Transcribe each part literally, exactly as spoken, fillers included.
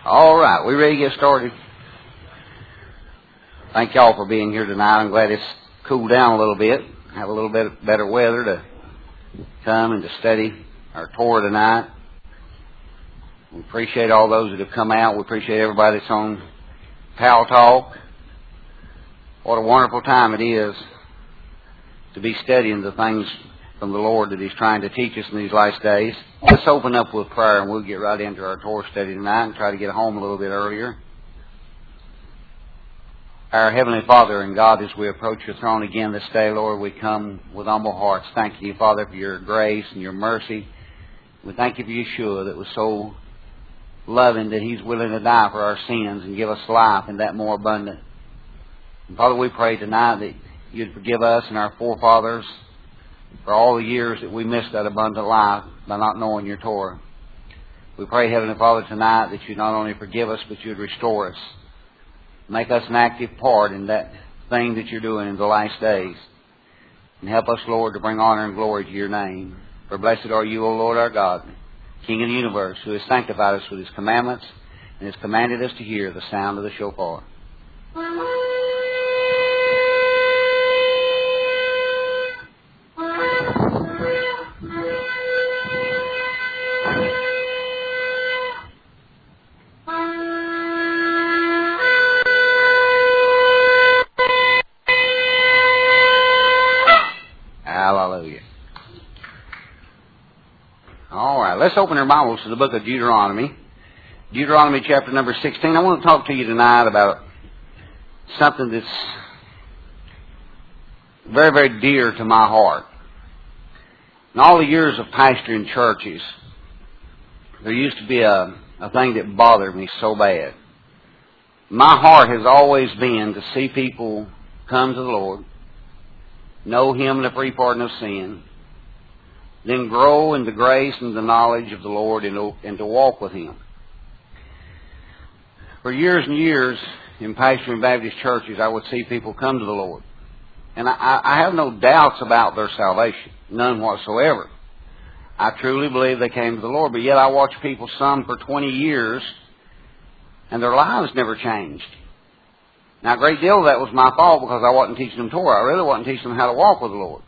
All right, we ready to get started? Thank y'all for being here tonight. I'm glad it's cooled down a little bit. Have a little bit better weather to come and to study our Torah tonight. We appreciate all those that have come out. We appreciate everybody that's on Pal Talk. What a wonderful time it is to be studying the things from the Lord that He's trying to teach us in these last days. Let's open up with prayer and we'll get right into our Torah study tonight and try to get home a little bit earlier. Our Heavenly Father and God, as we approach your throne again this day, Lord, we come with humble hearts. Thank you, Father, for your grace and your mercy. We thank you for Yeshua that was so loving that He's willing to die for our sins and give us life and that more abundant. And Father, we pray tonight that you'd forgive us and our forefathers for all the years that we missed that abundant life by not knowing your Torah. We pray, Heavenly Father, tonight that you'd not only forgive us, but you'd restore us. Make us an active part in that thing that you're doing in the last days. And help us, Lord, to bring honor and glory to your name. For blessed are you, O Lord our God, King of the universe, who has sanctified us with His commandments and has commanded us to hear the sound of the shofar. Hallelujah. All right, let's open our Bibles to the book of Deuteronomy. Deuteronomy chapter number sixteen. I want to talk to you tonight about something that's very, very dear to my heart. In all the years of pastoring churches, there used to be a, a thing that bothered me so bad. My heart has always been to see people come to the Lord, know Him and the free pardon of sin, then grow in the grace and the knowledge of the Lord and to, and to walk with Him. For years and years in pastoring Baptist churches, I would see people come to the Lord. And I, I have no doubts about their salvation, none whatsoever. I truly believe they came to the Lord, but yet I watch people, some for twenty years, and their lives never changed. Now, a great deal of that was my fault because I wasn't teaching them Torah. I really wasn't teaching them how to walk with the Lord.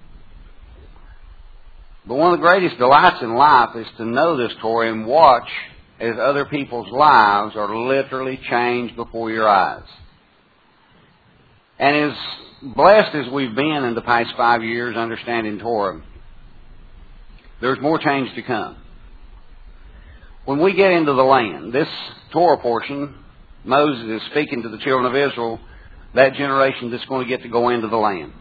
But one of the greatest delights in life is to know this Torah and watch as other people's lives are literally changed before your eyes. And as blessed as we've been in the past five years understanding Torah, there's more change to come. When we get into the land, this Torah portion, Moses is speaking to the children of Israel, that generation that's going to get to go into the land.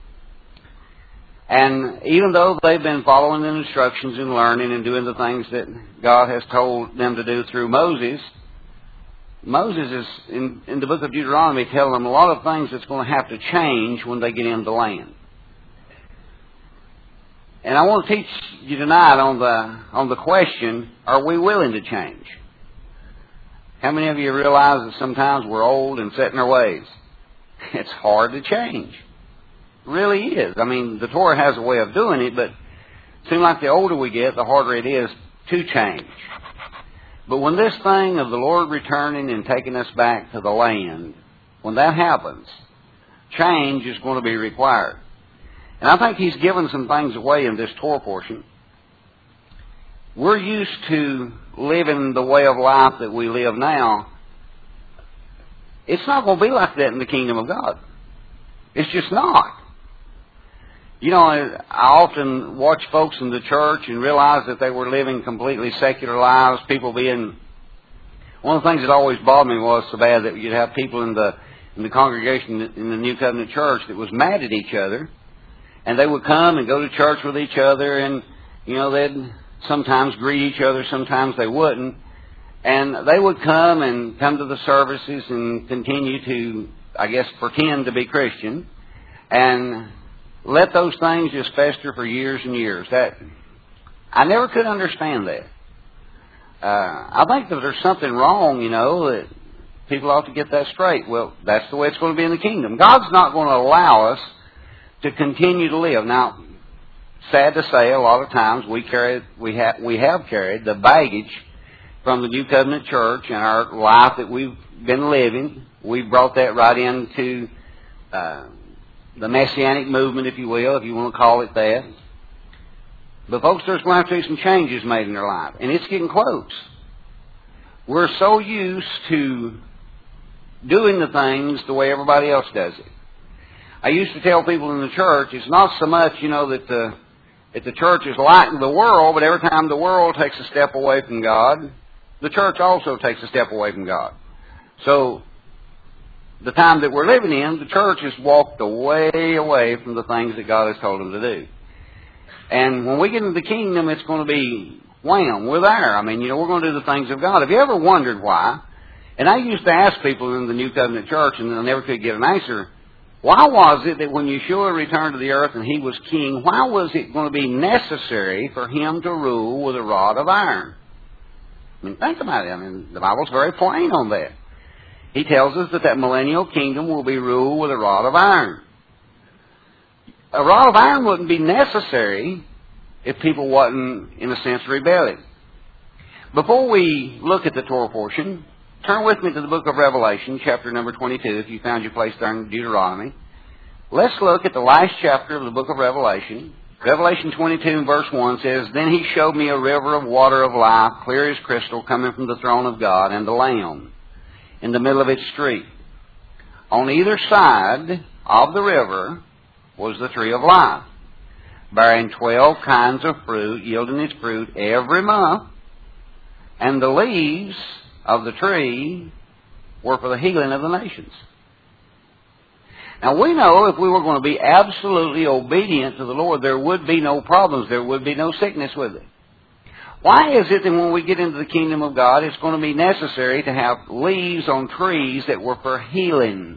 And even though they've been following the instructions and learning and doing the things that God has told them to do through Moses, Moses is, in, in the book of Deuteronomy, telling them a lot of things that's going to have to change when they get into the land. And I want to teach you tonight on the on the question, are we willing to change? How many of you realize that sometimes we're old and set in our ways? It's hard to change. It really is. I mean, the Torah has a way of doing it, but it seems like the older we get, the harder it is to change. But when this thing of the Lord returning and taking us back to the land, when that happens, change is going to be required. And I think He's given some things away in this Torah portion. We're used to living the way of life that we live now. It's not going to be like that in the kingdom of God. It's just not. You know, I often watch folks in the church and realize that they were living completely secular lives. People being... One of the things that always bothered me was so bad that you'd have people in the in the congregation in the New Covenant Church that was mad at each other. And they would come and go to church with each other and, you know, they'd sometimes greet each other, sometimes they wouldn't. And they would come and come to the services and continue to, I guess, pretend to be Christian and let those things just fester for years and years. That I never could understand that. Uh, I think that there's something wrong, you know, that people ought to get that straight. Well, that's the way it's going to be in the kingdom. God's not going to allow us to continue to live. Now, sad to say, a lot of times we carry, we have, we have carried the baggage from the New Covenant Church and our life that we've been living. We've brought that right into uh, the Messianic movement, if you will, if you want to call it that. But folks, there's going to have to be some changes made in their life. And it's getting close. We're so used to doing the things the way everybody else does it. I used to tell people in the church, it's not so much, you know, that the, that the church is like the world, but every time the world takes a step away from God, the church also takes a step away from God. So, the time that we're living in, the church has walked way away from the things that God has told them to do. And when we get into the kingdom, it's going to be wham, we're there. I mean, you know, we're going to do the things of God. Have you ever wondered why? And I used to ask people in the New Covenant Church, and I never could get an answer. Why was it that when Yeshua returned to the earth and He was king, why was it going to be necessary for Him to rule with a rod of iron? I mean, think about it. I mean, the Bible's very plain on that. He tells us that that millennial kingdom will be ruled with a rod of iron. A rod of iron wouldn't be necessary if people wasn't, in a sense, rebelling. Before we look at the Torah portion, turn with me to the book of Revelation, chapter number twenty-two, if you found your place there in Deuteronomy. Let's look at the last chapter of the book of Revelation. Revelation twenty-two and verse one says, Then He showed me a river of water of life, clear as crystal, coming from the throne of God and the Lamb, in the middle of its street. On either side of the river was the tree of life, bearing twelve kinds of fruit, yielding its fruit every month, and the leaves of the tree were for the healing of the nations. Now we know if we were going to be absolutely obedient to the Lord, there would be no problems, there would be no sickness with it. Why is it that when we get into the kingdom of God, it's going to be necessary to have leaves on trees that were for healing?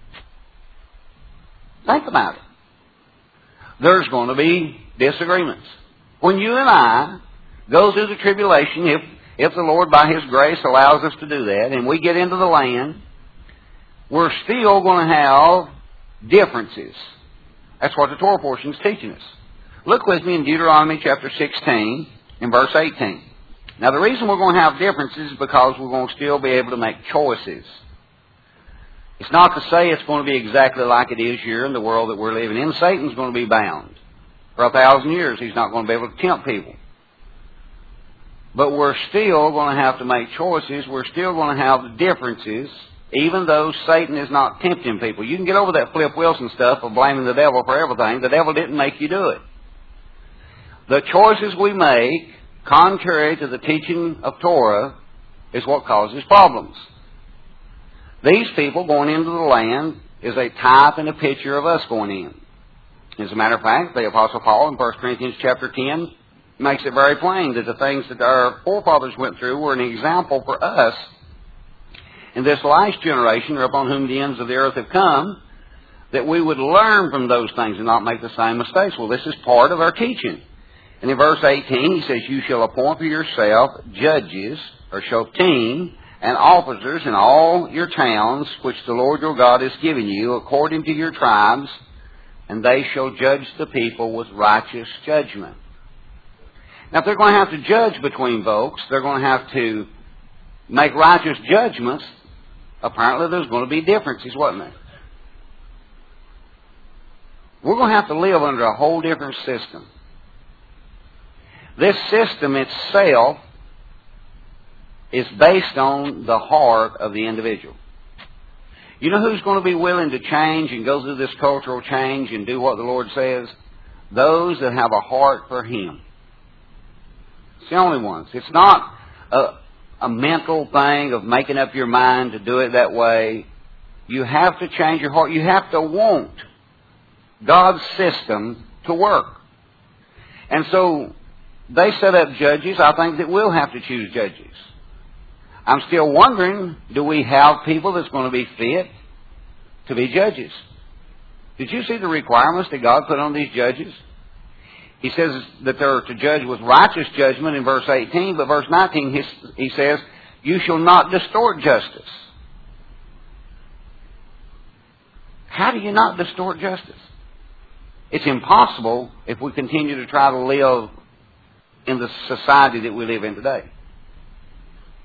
Think about it. There's going to be disagreements. When you and I go through the tribulation, if, if the Lord by His grace allows us to do that, and we get into the land, we're still going to have differences. That's what the Torah portion is teaching us. Look with me in Deuteronomy chapter sixteen and verse eighteen. Now the reason we're going to have differences is because we're going to still be able to make choices. It's not to say it's going to be exactly like it is here in the world that we're living in. Satan's going to be bound. For a thousand years, he's not going to be able to tempt people. But we're still going to have to make choices. We're still going to have differences, even though Satan is not tempting people. You can get over that Flip Wilson stuff of blaming the devil for everything. The devil didn't make you do it. The choices we make, contrary to the teaching of Torah, is what causes problems. These people going into the land is a type and a picture of us going in. As a matter of fact, the Apostle Paul in First Corinthians chapter ten makes it very plain that the things that our forefathers went through were an example for us in this last generation, or upon whom the ends of the earth have come, that we would learn from those things and not make the same mistakes. Well, this is part of our teaching. And in verse eighteen, he says, You shall appoint for yourself judges, or shoftim, and officers in all your towns, which the Lord your God has given you, according to your tribes, and they shall judge the people with righteous judgment. Now, if they're going to have to judge between folks, they're going to have to make righteous judgments. Apparently, there's going to be differences, wasn't there? We're going to have to live under a whole different system. This system itself is based on the heart of the individual. You know who's going to be willing to change and go through this cultural change and do what the Lord says? Those that have a heart for Him. It's the only ones. It's not a, a mental thing of making up your mind to do it that way. You have to change your heart. You have to want God's system to work. And so they set up judges. I think that we'll have to choose judges. I'm still wondering, do we have people that's going to be fit to be judges? Did you see the requirements that God put on these judges? He says that they're to judge with righteous judgment in verse eighteen, but verse nineteen he says, You shall not distort justice. How do you not distort justice? It's impossible if we continue to try to live in the society that we live in today.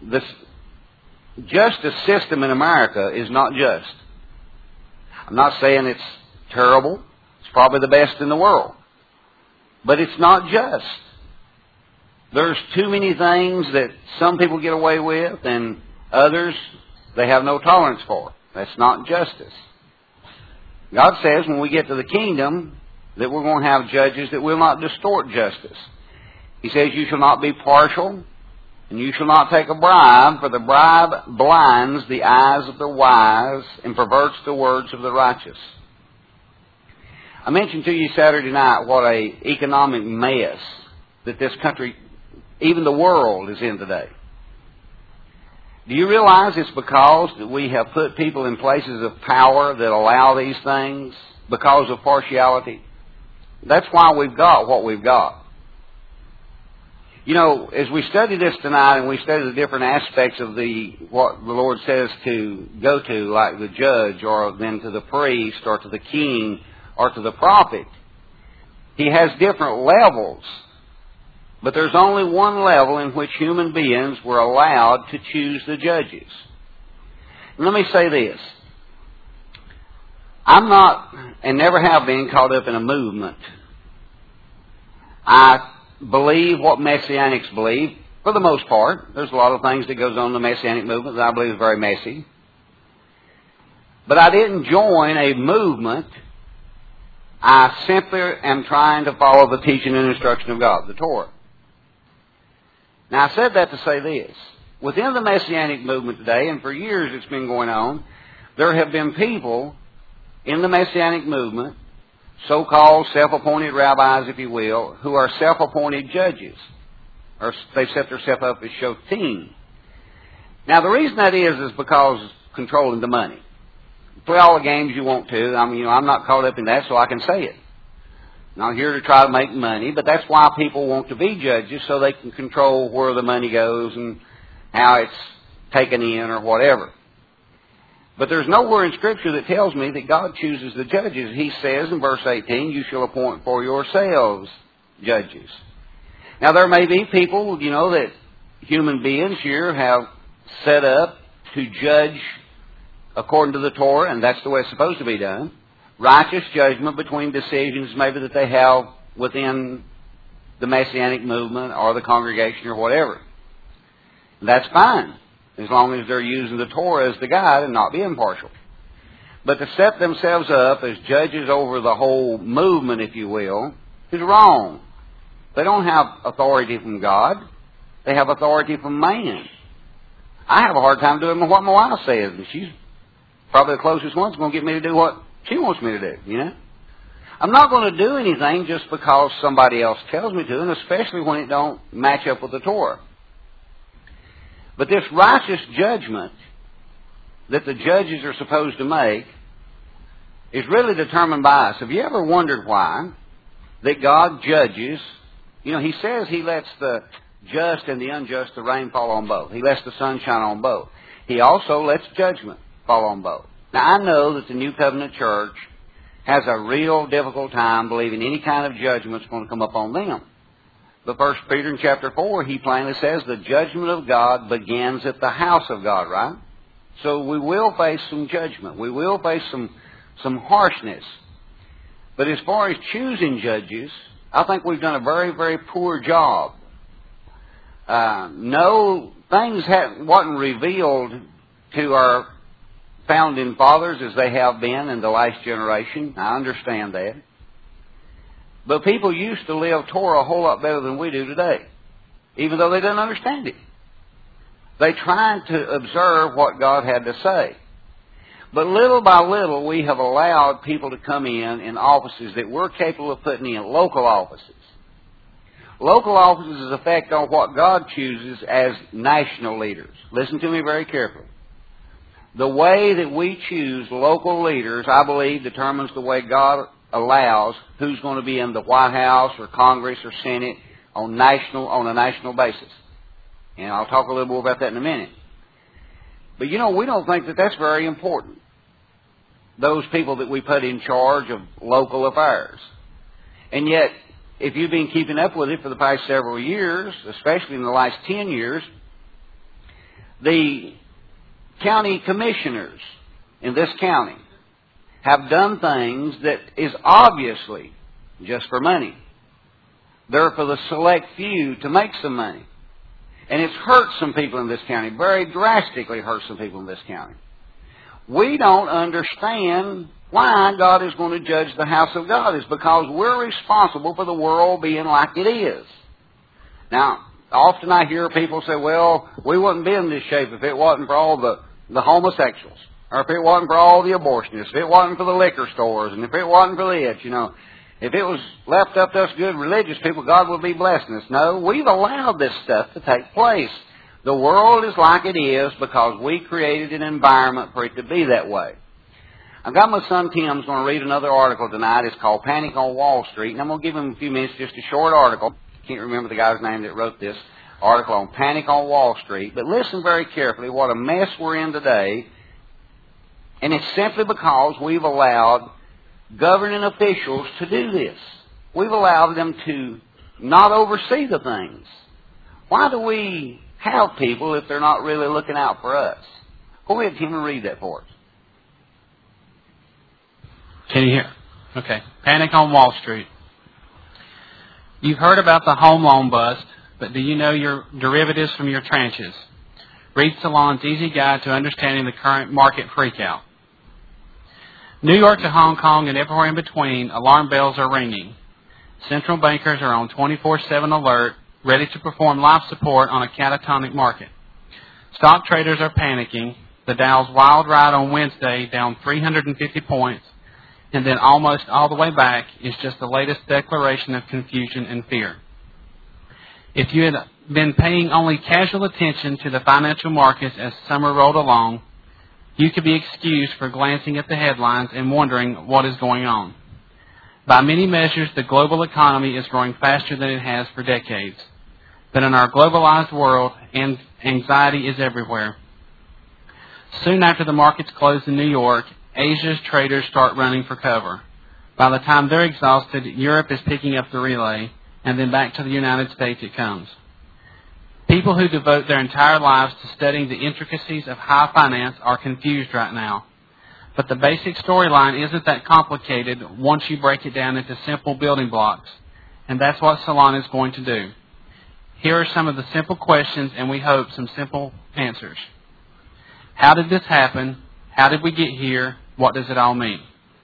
this justice system in America is not just. I'm not saying it's terrible. It's probably the best in the world. But it's not just. There's too many things that some people get away with and others they have no tolerance for. That's not justice. God says when we get to the kingdom that we're going to have judges that will not distort justice. He says you shall not be partial and you shall not take a bribe, for the bribe blinds the eyes of the wise and perverts the words of the righteous. I mentioned to you Saturday night what a economic mess that this country, even the world, is in today. Do you realize it's because that we have put people in places of power that allow these things because of partiality? That's why we've got what we've got. You know, as we study this tonight and we study the different aspects of the what the Lord says to go to, like the judge or then to the priest or to the king or to the prophet, He has different levels. But there's only one level in which human beings were allowed to choose the judges. And let me say this. I'm not, and never have been, caught up in a movement. I believe what Messianics believe, for the most part. There's a lot of things that goes on in the Messianic movement that I believe is very messy. But I didn't join a movement. I simply am trying to follow the teaching and instruction of God, the Torah. Now, I said that to say this. Within the Messianic movement today, and for years it's been going on, there have been people in the Messianic movement, so-called self-appointed rabbis, if you will, who are self-appointed judges. Or they've set themselves up as shotim. Now, the reason that is is because controlling the money. Play all the games you want to. I mean, you know, I'm not caught up in that, so I can say it. Not here to try to make money, but that's why people want to be judges, so they can control where the money goes and how it's taken in or whatever. But there's nowhere in Scripture that tells me that God chooses the judges. He says in verse eighteen, you shall appoint for yourselves judges. Now there may be people, you know, that human beings here have set up to judge according to the Torah, and that's the way it's supposed to be done. Righteous judgment between decisions maybe that they have within the Messianic movement or the congregation or whatever. That's fine, as long as they're using the Torah as the guide and not being partial. But to set themselves up as judges over the whole movement, if you will, is wrong. They don't have authority from God. They have authority from man. I have a hard time doing what my wife says, and she's probably the closest one that's going to get me to do what she wants me to do, you know. I'm not going to do anything just because somebody else tells me to, and especially when it don't match up with the Torah. But this righteous judgment that the judges are supposed to make is really determined by us. Have you ever wondered why that God judges? You know, He says He lets the just and the unjust, the rain fall on both. He lets the sun shine on both. He also lets judgment fall on both. Now, I know that the New Covenant Church has a real difficult time believing any kind of judgment is going to come upon them. But First Peter in chapter four, he plainly says the judgment of God begins at the house of God, right? So we will face some judgment. We will face some, some harshness. But as far as choosing judges, I think we've done a very, very poor job. Uh, no, things hadn't, wasn't revealed to our founding fathers as they have been in the last generation. I understand that. But people used to live Torah a whole lot better than we do today, even though they didn't understand it. They tried to observe what God had to say. But little by little, we have allowed people to come in in offices that we're capable of putting in, local offices. Local offices affect on what God chooses as national leaders. Listen to me very carefully. The way that we choose local leaders, I believe, determines the way God allows who's going to be in the White House or Congress or Senate on national on a national basis. And I'll talk a little more about that in a minute. But you know, we don't think that that's very important. Those people that we put in charge of local affairs. And yet, if you've been keeping up with it for the past several years, especially in the last ten years, The county commissioners in this county have done things that is obviously just for money. They're for the select few to make some money. And it's hurt some people in this county, very drastically hurt some people in this county. We don't understand why God is going to judge the house of God. It's because we're responsible for the world being like it is. Now, often I hear people say, well, we wouldn't be in this shape if it wasn't for all the, the homosexuals, or if it wasn't for all the abortionists, if it wasn't for the liquor stores, and if it wasn't for this, you know. If it was left up to us good religious people, God would be blessing us. No, we've allowed this stuff to take place. The world is like it is because we created an environment for it to be that way. I've got my son Tim's going to read another article tonight. It's called Panic on Wall Street. And I'm going to give him a few minutes, just a short article. I can't remember the guy's name that wrote this article on Panic on Wall Street. But listen very carefully what a mess we're in today. And it's simply because we've allowed governing officials to do this. We've allowed them to not oversee the things. Why do we have people if they're not really looking out for us? Go ahead, Tim, and read that for us. Can you hear? Okay. Panic on Wall Street. You've heard about the home loan bust, but do you know your derivatives from your tranches? Read Salon's Easy Guide to Understanding the Current Market Freakout. New York to Hong Kong and everywhere in between, alarm bells are ringing. Central bankers are on twenty-four seven alert, ready to perform life support on a catatonic market. Stock traders are panicking. The Dow's wild ride on Wednesday down three hundred fifty points, and then almost all the way back is just the latest declaration of confusion and fear. If you had been paying only casual attention to the financial markets as summer rolled along, you could be excused for glancing at the headlines and wondering what is going on. By many measures, the global economy is growing faster than it has for decades. But in our globalized world, anxiety is everywhere. Soon after the markets close in New York, Asia's traders start running for cover. By the time they're exhausted, Europe is picking up the relay, and then back to the United States it comes. People who devote their entire lives to studying the intricacies of high finance are confused right now. But the basic storyline isn't that complicated once you break it down into simple building blocks, and that's what Salon is going to do. Here are some of the simple questions, and we hope some simple answers. How did this happen? How did we get here? What does it all mean?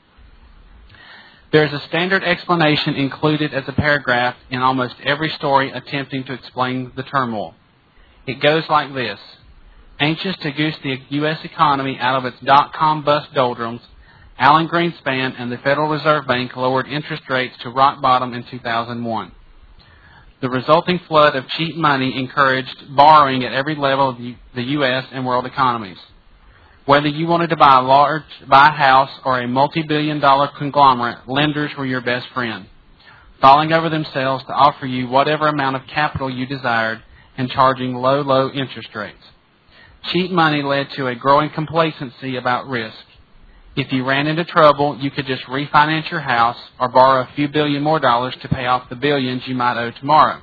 There is a standard explanation included as a paragraph in almost every story attempting to explain the turmoil. It goes like this. Anxious to goose the U S economy out of its dot-com bust doldrums, Alan Greenspan and the Federal Reserve Bank lowered interest rates to rock bottom in two thousand one. The resulting flood of cheap money encouraged borrowing at every level of the U S and world economies. Whether you wanted to buy a large, buy a house or a multi-billion dollar conglomerate, lenders were your best friend, falling over themselves to offer you whatever amount of capital you desired and charging low, low interest rates. Cheap money led to a growing complacency about risk. If you ran into trouble, you could just refinance your house or borrow a few billion more dollars to pay off the billions you might owe tomorrow.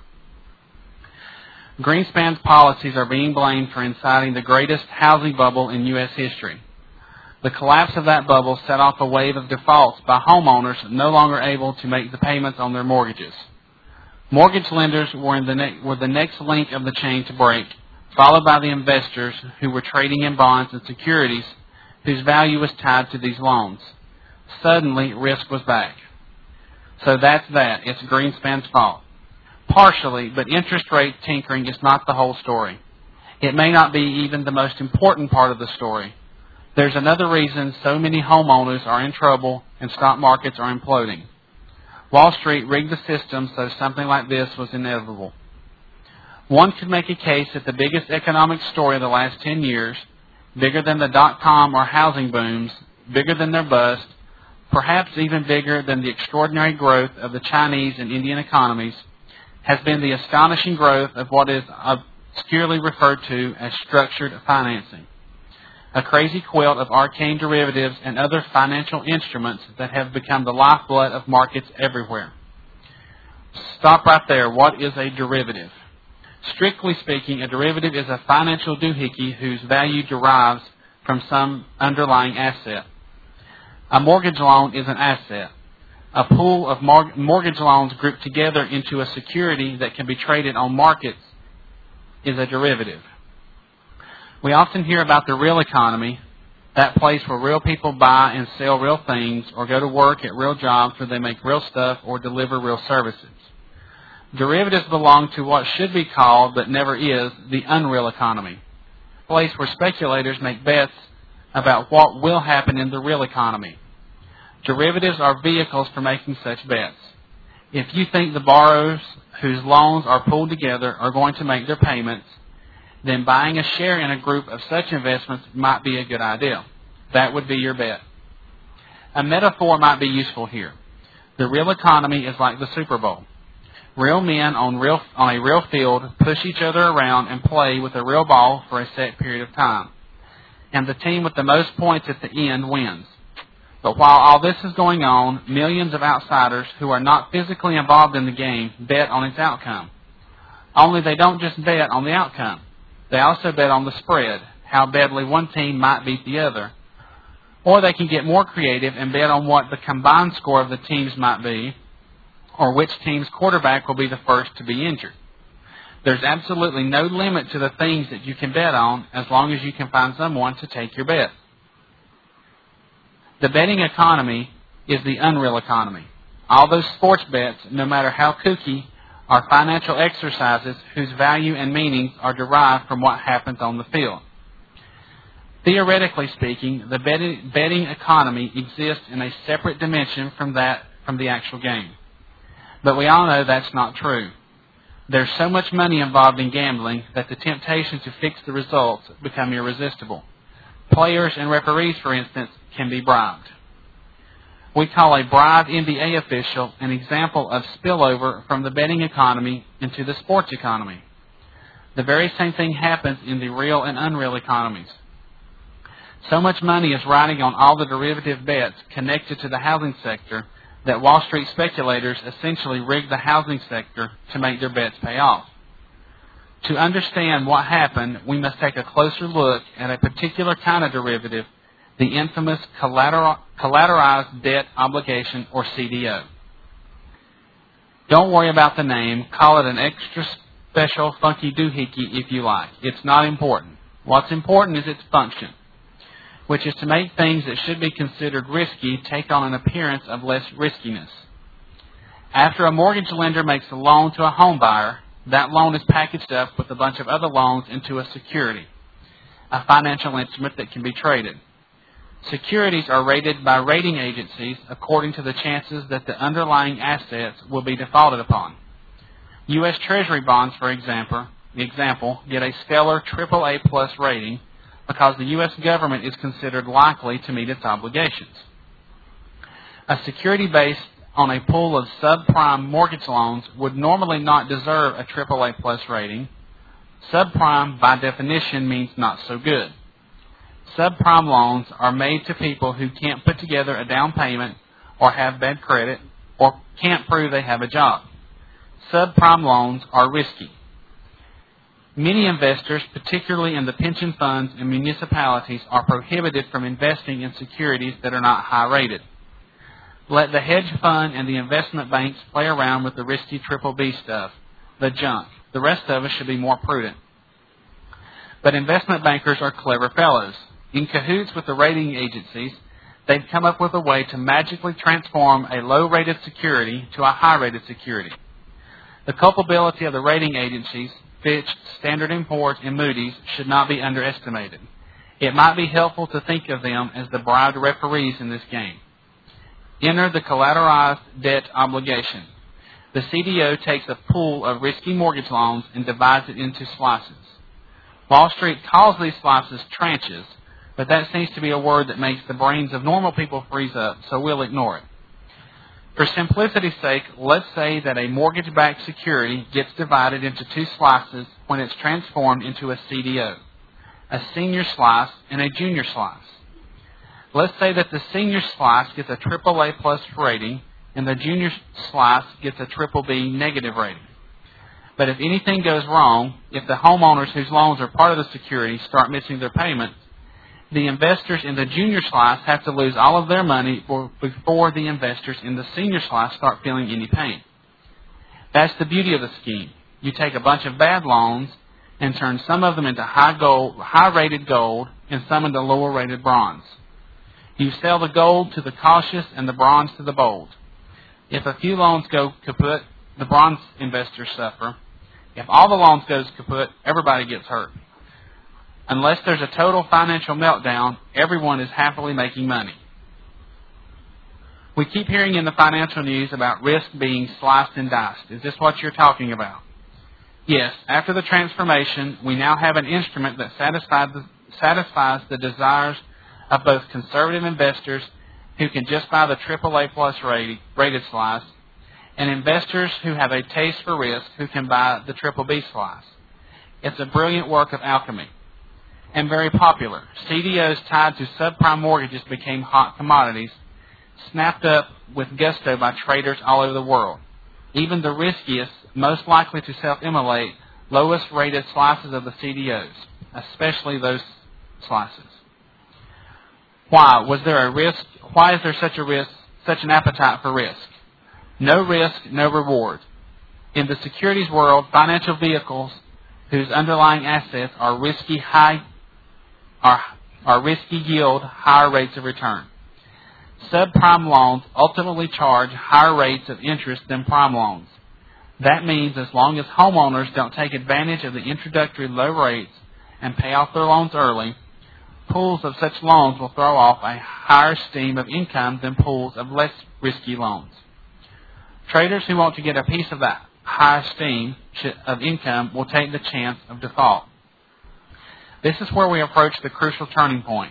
Greenspan's policies are being blamed for inciting the greatest housing bubble in U S history. The collapse of that bubble set off a wave of defaults by homeowners no longer able to make the payments on their mortgages. Mortgage lenders were, in the, ne- were the next link of the chain to break, followed by the investors who were trading in bonds and securities whose value was tied to these loans. Suddenly, risk was back. So that's that. It's Greenspan's fault. Partially, but interest rate tinkering is not the whole story. It may not be even the most important part of the story. There's another reason so many homeowners are in trouble and stock markets are imploding. Wall Street rigged the system so something like this was inevitable. One could make a case that the biggest economic story of the last ten years, bigger than the dot-com or housing booms, bigger than their bust, perhaps even bigger than the extraordinary growth of the Chinese and Indian economies, has been the astonishing growth of what is obscurely referred to as structured financing, a crazy quilt of arcane derivatives and other financial instruments that have become the lifeblood of markets everywhere. Stop right there. What is a derivative? Strictly speaking, a derivative is a financial doohickey whose value derives from some underlying asset. A mortgage loan is an asset. A pool of mortgage loans grouped together into a security that can be traded on markets is a derivative. We often hear about the real economy, that place where real people buy and sell real things or go to work at real jobs where they make real stuff or deliver real services. Derivatives belong to what should be called, but never is, the unreal economy, a place where speculators make bets about what will happen in the real economy. Derivatives are vehicles for making such bets. If you think the borrowers whose loans are pooled together are going to make their payments, then buying a share in a group of such investments might be a good idea. That would be your bet. A metaphor might be useful here. The real economy is like the Super Bowl. Real men on real on a real field push each other around and play with a real ball for a set period of time. And the team with the most points at the end wins. But while all this is going on, millions of outsiders who are not physically involved in the game bet on its outcome. Only they don't just bet on the outcome. They also bet on the spread, how badly one team might beat the other. Or they can get more creative and bet on what the combined score of the teams might be, or which team's quarterback will be the first to be injured. There's absolutely no limit to the things that you can bet on as long as you can find someone to take your bet. The betting economy is the unreal economy. All those sports bets, no matter how kooky, are financial exercises whose value and meanings are derived from what happens on the field. Theoretically speaking, the betting, betting economy exists in a separate dimension from that from the actual game. But we all know that's not true. There's so much money involved in gambling that the temptation to fix the results become irresistible. Players and referees, for instance, can be bribed. We call a bribed N B A official an example of spillover from the betting economy into the sports economy. The very same thing happens in the real and unreal economies. So much money is riding on all the derivative bets connected to the housing sector that Wall Street speculators essentially rig the housing sector to make their bets pay off. To understand what happened, we must take a closer look at a particular kind of derivative, the infamous collateral, collateralized debt obligation, or C D O. Don't worry about the name. Call it an extra special funky doohickey if you like. It's not important. What's important is its function, which is to make things that should be considered risky take on an appearance of less riskiness. After a mortgage lender makes a loan to a home buyer, that loan is packaged up with a bunch of other loans into a security, a financial instrument that can be traded. Securities are rated by rating agencies according to the chances that the underlying assets will be defaulted upon. U S Treasury bonds, for example, example get a stellar triple A plus rating because the U S government is considered likely to meet its obligations. A security based on a pool of subprime mortgage loans would normally not deserve a triple A plus rating. Subprime, by definition, means not so good. Subprime loans are made to people who can't put together a down payment or have bad credit or can't prove they have a job. Subprime loans are risky. Many investors, particularly in the pension funds and municipalities, are prohibited from investing in securities that are not high rated. Let the hedge fund and the investment banks play around with the risky triple B stuff, the junk. The rest of us should be more prudent. But investment bankers are clever fellows. In cahoots with the rating agencies, they've come up with a way to magically transform a low-rated security to a high-rated security. The culpability of the rating agencies, Fitch, Standard and Poor's, and Moody's, should not be underestimated. It might be helpful to think of them as the bribed referees in this game. Enter the collateralized debt obligation. The C D O takes a pool of risky mortgage loans and divides it into slices. Wall Street calls these slices tranches, but that seems to be a word that makes the brains of normal people freeze up, so we'll ignore it. For simplicity's sake, let's say that a mortgage-backed security gets divided into two slices when it's transformed into a C D O, a senior slice and a junior slice. Let's say that the senior slice gets a triple A plus rating and the junior slice gets a triple B negative rating. But if anything goes wrong, if the homeowners whose loans are part of the security start missing their payments, the investors in the junior slice have to lose all of their money before the investors in the senior slice start feeling any pain. That's the beauty of the scheme. You take a bunch of bad loans and turn some of them into high gold, high-rated gold and some into lower-rated bronze. You sell the gold to the cautious and the bronze to the bold. If a few loans go kaput, the bronze investors suffer. If all the loans goes kaput, everybody gets hurt. Unless there's a total financial meltdown, everyone is happily making money. We keep hearing in the financial news about risk being sliced and diced. Is this what you're talking about? Yes, after the transformation, we now have an instrument that satisfies the, satisfies the desires of both conservative investors who can just buy the triple A plus rated, rated slice, and investors who have a taste for risk who can buy the triple B slice. It's a brilliant work of alchemy and very popular. C D Os tied to subprime mortgages became hot commodities, snapped up with gusto by traders all over the world. Even the riskiest, most likely to self-immolate, lowest rated slices of the C D Os, especially those slices. Why was there a risk? Why is there such a risk, such an appetite for risk? No risk, no reward. In the securities world, financial vehicles whose underlying assets are risky high are, are risky yield higher rates of return. Subprime loans ultimately charge higher rates of interest than prime loans. That means as long as homeowners don't take advantage of the introductory low rates and pay off their loans early, pools of such loans will throw off a higher stream of income than pools of less risky loans. Traders who want to get a piece of that high stream of income will take the chance of default. This is where we approach the crucial turning point.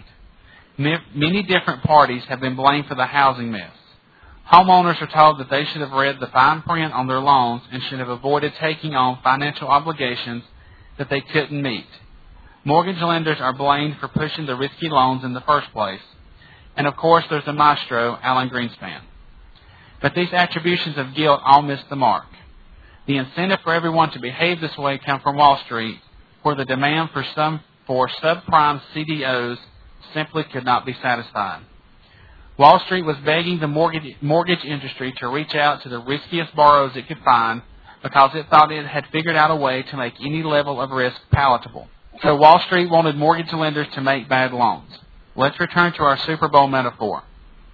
Many different parties have been blamed for the housing mess. Homeowners are told that they should have read the fine print on their loans and should have avoided taking on financial obligations that they couldn't meet. Mortgage lenders are blamed for pushing the risky loans in the first place. And of course, there's the maestro, Alan Greenspan. But these attributions of guilt all miss the mark. The incentive for everyone to behave this way comes from Wall Street, where the demand for some for subprime C D Os simply could not be satisfied. Wall Street was begging the mortgage, mortgage industry to reach out to the riskiest borrowers it could find because it thought it had figured out a way to make any level of risk palatable. So Wall Street wanted mortgage lenders to make bad loans. Let's return to our Super Bowl metaphor.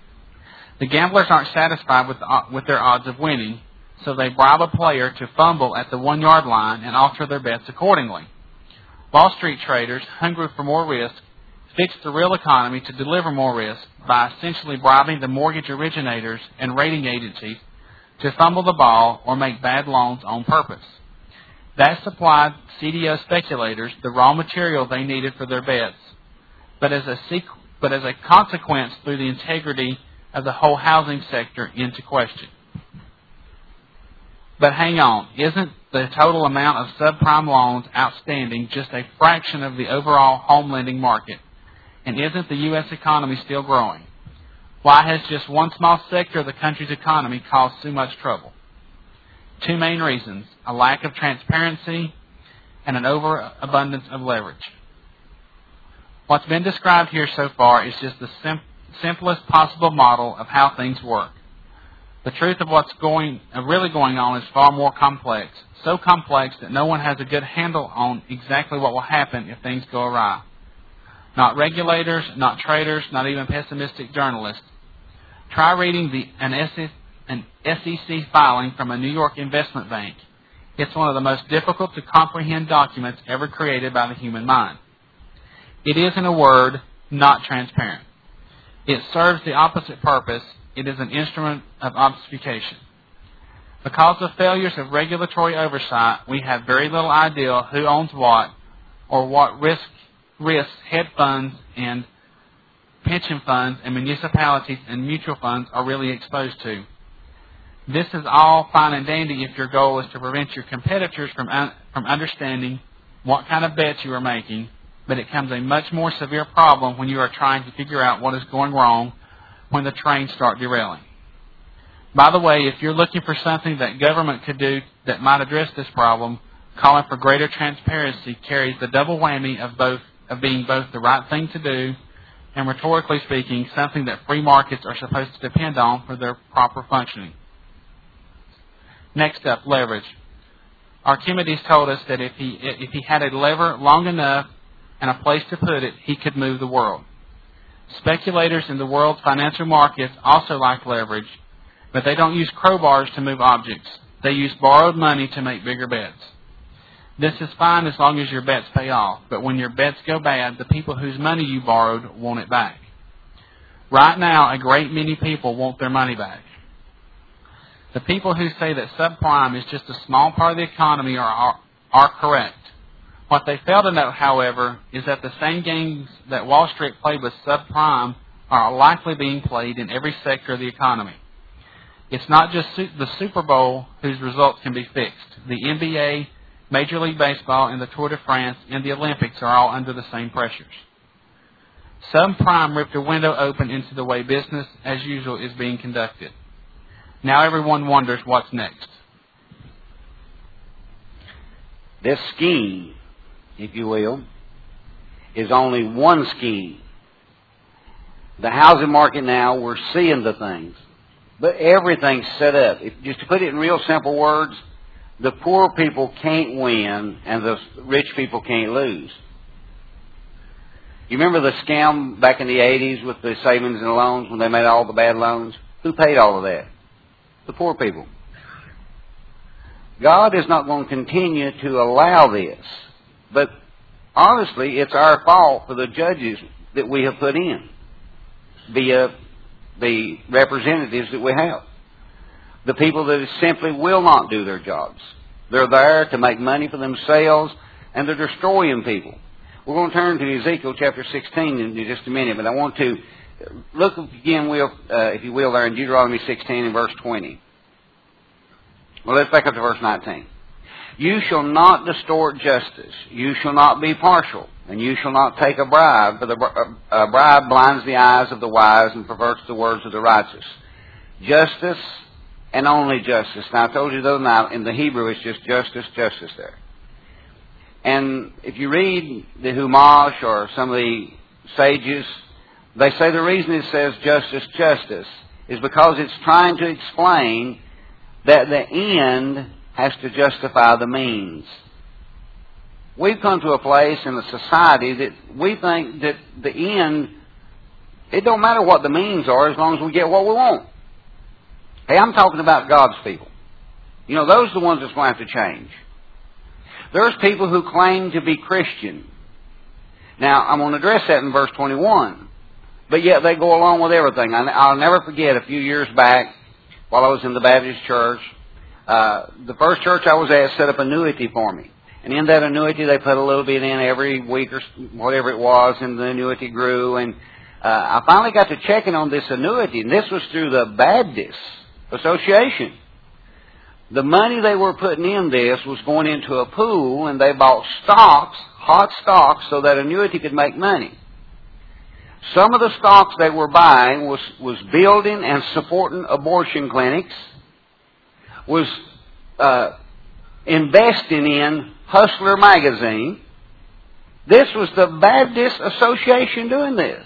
The gamblers aren't satisfied with, the, with their odds of winning, so they bribe a player to fumble at the one-yard line and alter their bets accordingly. Wall Street traders, hungry for more risk, fix the real economy to deliver more risk by essentially bribing the mortgage originators and rating agencies to fumble the ball or make bad loans on purpose. That supplied C D O speculators the raw material they needed for their bets, but as a sequ- but as a consequence threw the integrity of the whole housing sector into question. But hang on, isn't the total amount of subprime loans outstanding just a fraction of the overall home lending market? And isn't the U S economy still growing? Why has just one small sector of the country's economy caused so much trouble? Two main reasons: a lack of transparency and an overabundance of leverage. What's been described here so far is just the sim- simplest possible model of how things work. The truth of what's going, uh, really going on is far more complex, so complex that no one has a good handle on exactly what will happen if things go awry. Not regulators, not traders, not even pessimistic journalists. Try reading the, an, S E C, an S E C filing from a New York investment bank. It's one of the most difficult to comprehend documents ever created by the human mind. It is, in a word, not transparent. It serves the opposite purpose. It is an instrument of obfuscation. Because of failures of regulatory oversight, we have very little idea who owns what or what risk risks hedge funds and pension funds and municipalities and mutual funds are really exposed to. This is all fine and dandy if your goal is to prevent your competitors from un- from understanding what kind of bets you are making, but it becomes a much more severe problem when you are trying to figure out what is going wrong when the trains start derailing. By the way, if you're looking for something that government could do that might address this problem, calling for greater transparency carries the double whammy of both of being both the right thing to do and, rhetorically speaking, something that free markets are supposed to depend on for their proper functioning. Next up, leverage. Archimedes told us that if he if he had a lever long enough and a place to put it, he could move the world. Speculators in the world's financial markets also like leverage, but they don't use crowbars to move objects. They use borrowed money to make bigger bets. This is fine as long as your bets pay off, but when your bets go bad, the people whose money you borrowed want it back. Right now, a great many people want their money back. The people who say that subprime is just a small part of the economy are, are, are correct. What they fail to note, however, is that the same games that Wall Street played with subprime are likely being played in every sector of the economy. It's not just the Super Bowl whose results can be fixed. The N B A, Major League Baseball, and the Tour de France and the Olympics are all under the same pressures. Subprime ripped a window open into the way business as usual is being conducted. Now everyone wonders what's next. This scheme, if you will, is only one scheme. The housing market now, we're seeing the things. But everything's set up. If, just to put it in real simple words, the poor people can't win and the rich people can't lose. You remember the scam back in the eighties with the savings and loans when they made all the bad loans? Who paid all of that? The poor people. God is not going to continue to allow this. But honestly, it's our fault for the judges that we have put in via the representatives that we have. The people that simply will not do their jobs. They're there to make money for themselves, and they're destroying people. We're going to turn to Ezekiel chapter sixteen in just a minute, but I want to look again, will, uh, if you will, there in Deuteronomy sixteen and verse twenty. Well, let's back up to verse nineteen. You shall not distort justice. You shall not be partial. And you shall not take a bribe, for the a bribe blinds the eyes of the wise and perverts the words of the righteous. Justice and only justice. Now, I told you the other night, in the Hebrew, it's just justice, justice there. And if you read the Humash or some of the sages, they say the reason it says justice, justice is because it's trying to explain that the end has to justify the means. We've come to a place in a society that we think that the end, it don't matter what the means are as long as we get what we want. Hey, I'm talking about God's people. You know, those are the ones that's going to have to change. There's people who claim to be Christian. Now, I'm going to address that in verse twenty-one. But yet they go along with everything. I'll never forget a few years back while I was in the Baptist church, uh, the first church I was at set up an annuity for me. And in that annuity, they put a little bit in every week or whatever it was, and the annuity grew. And uh, I finally got to checking on this annuity, and this was through the Baptist Association. The money they were putting in this was going into a pool, and they bought stocks, hot stocks, so that annuity could make money. Some of the stocks they were buying was, was building and supporting abortion clinics, was uh, investing in Hustler magazine. This was the Baptist Association doing this.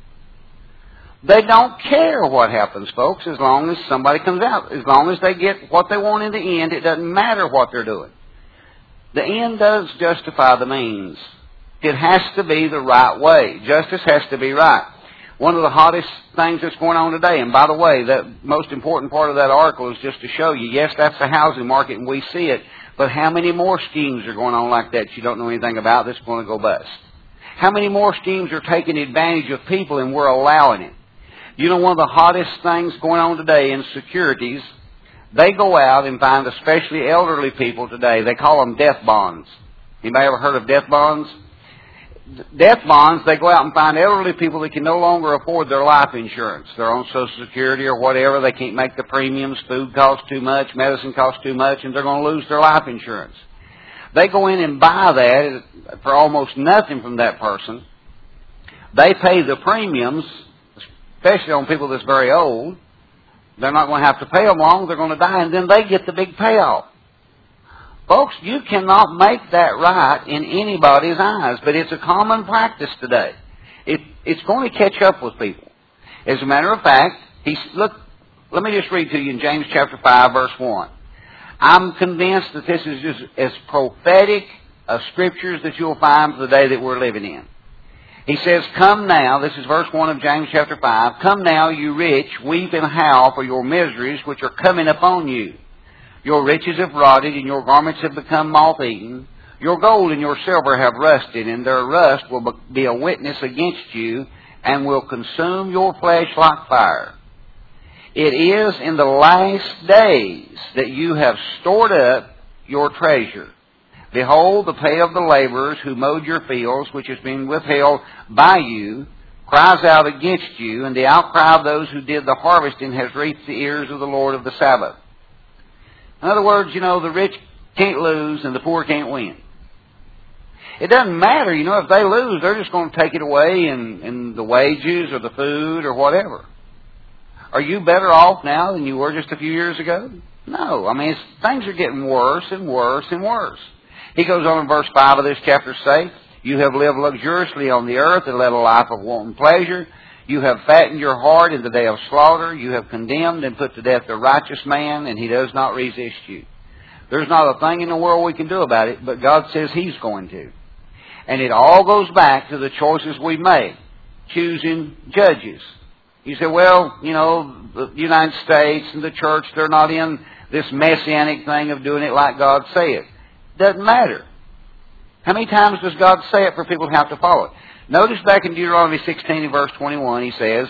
They don't care what happens, folks, as long as somebody comes out. As long as they get what they want in the end, it doesn't matter what they're doing. The end does justify the means. It has to be the right way. Justice has to be right. One of the hottest things that's going on today, and by the way, the most important part of that article is just to show you, yes, that's the housing market and we see it, but how many more schemes are going on like that you don't know anything about that's going to go bust? How many more schemes are taking advantage of people and we're allowing it? You know, one of the hottest things going on today in securities, they go out and find especially elderly people today, they call them death bonds. Anybody ever heard of death bonds? Death bonds, they go out and find elderly people that can no longer afford their life insurance. They're on Social Security or whatever. They can't make the premiums. Food costs too much. Medicine costs too much. And they're going to lose their life insurance. They go in and buy that for almost nothing from that person. They pay the premiums, especially on people that's very old. They're not going to have to pay them long. They're going to die, and then they get the big payoff. Folks, you cannot make that right in anybody's eyes, but it's a common practice today. It, it's going to catch up with people. As a matter of fact, he's, look, let me just read to you in James chapter five, verse one. I'm convinced that this is just as prophetic of scriptures that you'll find for the day that we're living in. He says, come now, this is verse one of James chapter five, come now, you rich, weep and howl for your miseries which are coming upon you. Your riches have rotted, and your garments have become moth-eaten. Your gold and your silver have rusted, and their rust will be a witness against you, and will consume your flesh like fire. It is in the last days that you have stored up your treasure. Behold, the pay of the laborers who mowed your fields, which has been withheld by you, cries out against you, and the outcry of those who did the harvesting has reached the ears of the Lord of the Sabbath. In other words, you know, the rich can't lose and the poor can't win. It doesn't matter, you know, if they lose, they're just going to take it away in, in the wages or the food or whatever. Are you better off now than you were just a few years ago? No. I mean, it's, things are getting worse and worse and worse. He goes on in verse five of this chapter to say, you have lived luxuriously on the earth and led a life of wanton pleasure. You have fattened your heart in the day of slaughter. You have condemned and put to death the righteous man, and he does not resist you. There's not a thing in the world we can do about it, but God says He's going to. And it all goes back to the choices we make, choosing judges. You say, well, you know, the United States and the church, they're not in this messianic thing of doing it like God said. Doesn't matter. How many times does God say it for people to have to follow it? Notice back in Deuteronomy sixteen and verse twenty-one, He says,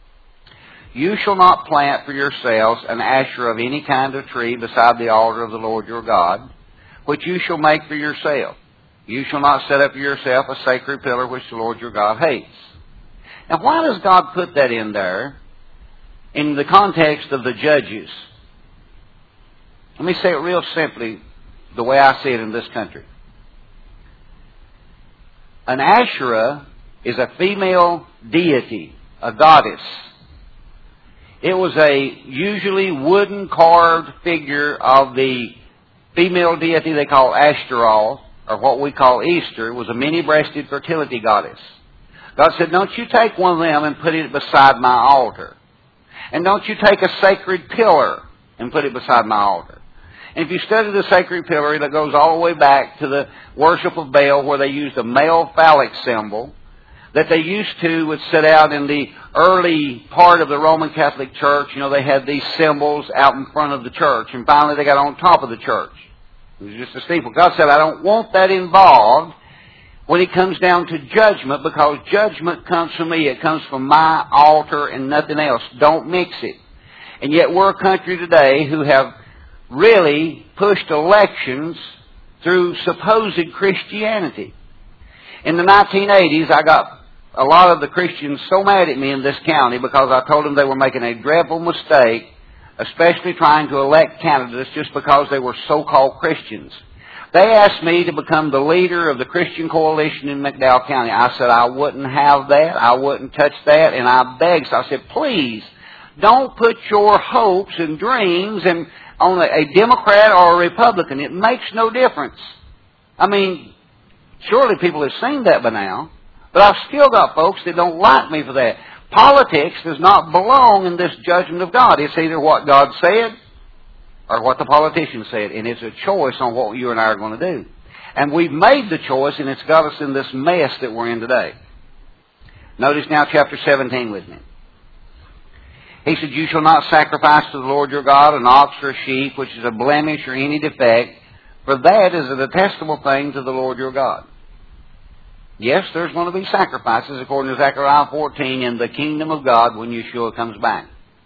you shall not plant for yourselves an asherah of any kind of tree beside the altar of the Lord your God, which you shall make for yourself. You shall not set up for yourself a sacred pillar which the Lord your God hates. Now, why does God put that in there in the context of the judges? Let me say it real simply, the way I see it in this country. An Asherah is a female deity, a goddess. It was a usually wooden carved figure of the female deity they call Ashtaroth, or what we call Easter. It was a many-breasted fertility goddess. God said, don't you take one of them and put it beside my altar. And don't you take a sacred pillar and put it beside my altar. And if you study the sacred pillar, that goes all the way back to the worship of Baal, where they used a male phallic symbol that they used to would sit out in the early part of the Roman Catholic Church. You know, they had these symbols out in front of the church, and finally they got on top of the church. It was just a steeple. God said, I don't want that involved when it comes down to judgment, because judgment comes from me. It comes from my altar and nothing else. Don't mix it. And yet we're a country today who have really pushed elections through supposed Christianity. In the nineteen eighties, I got a lot of the Christians so mad at me in this county because I told them they were making a dreadful mistake, especially trying to elect candidates just because they were so-called Christians. They asked me to become the leader of the Christian Coalition in McDowell County. I said I wouldn't have that. I wouldn't touch that. And I begged. So I said, please, don't put your hopes and dreams and on a, a Democrat or a Republican. It makes no difference. I mean, surely people have seen that by now. But I've still got folks that don't like me for that. Politics does not belong in this judgment of God. It's either what God said or what the politician said. And it's a choice on what you and I are going to do. And we've made the choice, and it's got us in this mess that we're in today. Notice now chapter seventeen with me. He said, you shall not sacrifice to the Lord your God an ox or a sheep, which is a blemish or any defect, for that is a detestable thing to the Lord your God. Yes, there's going to be sacrifices, according to Zechariah fourteen, in the kingdom of God when Yeshua comes back.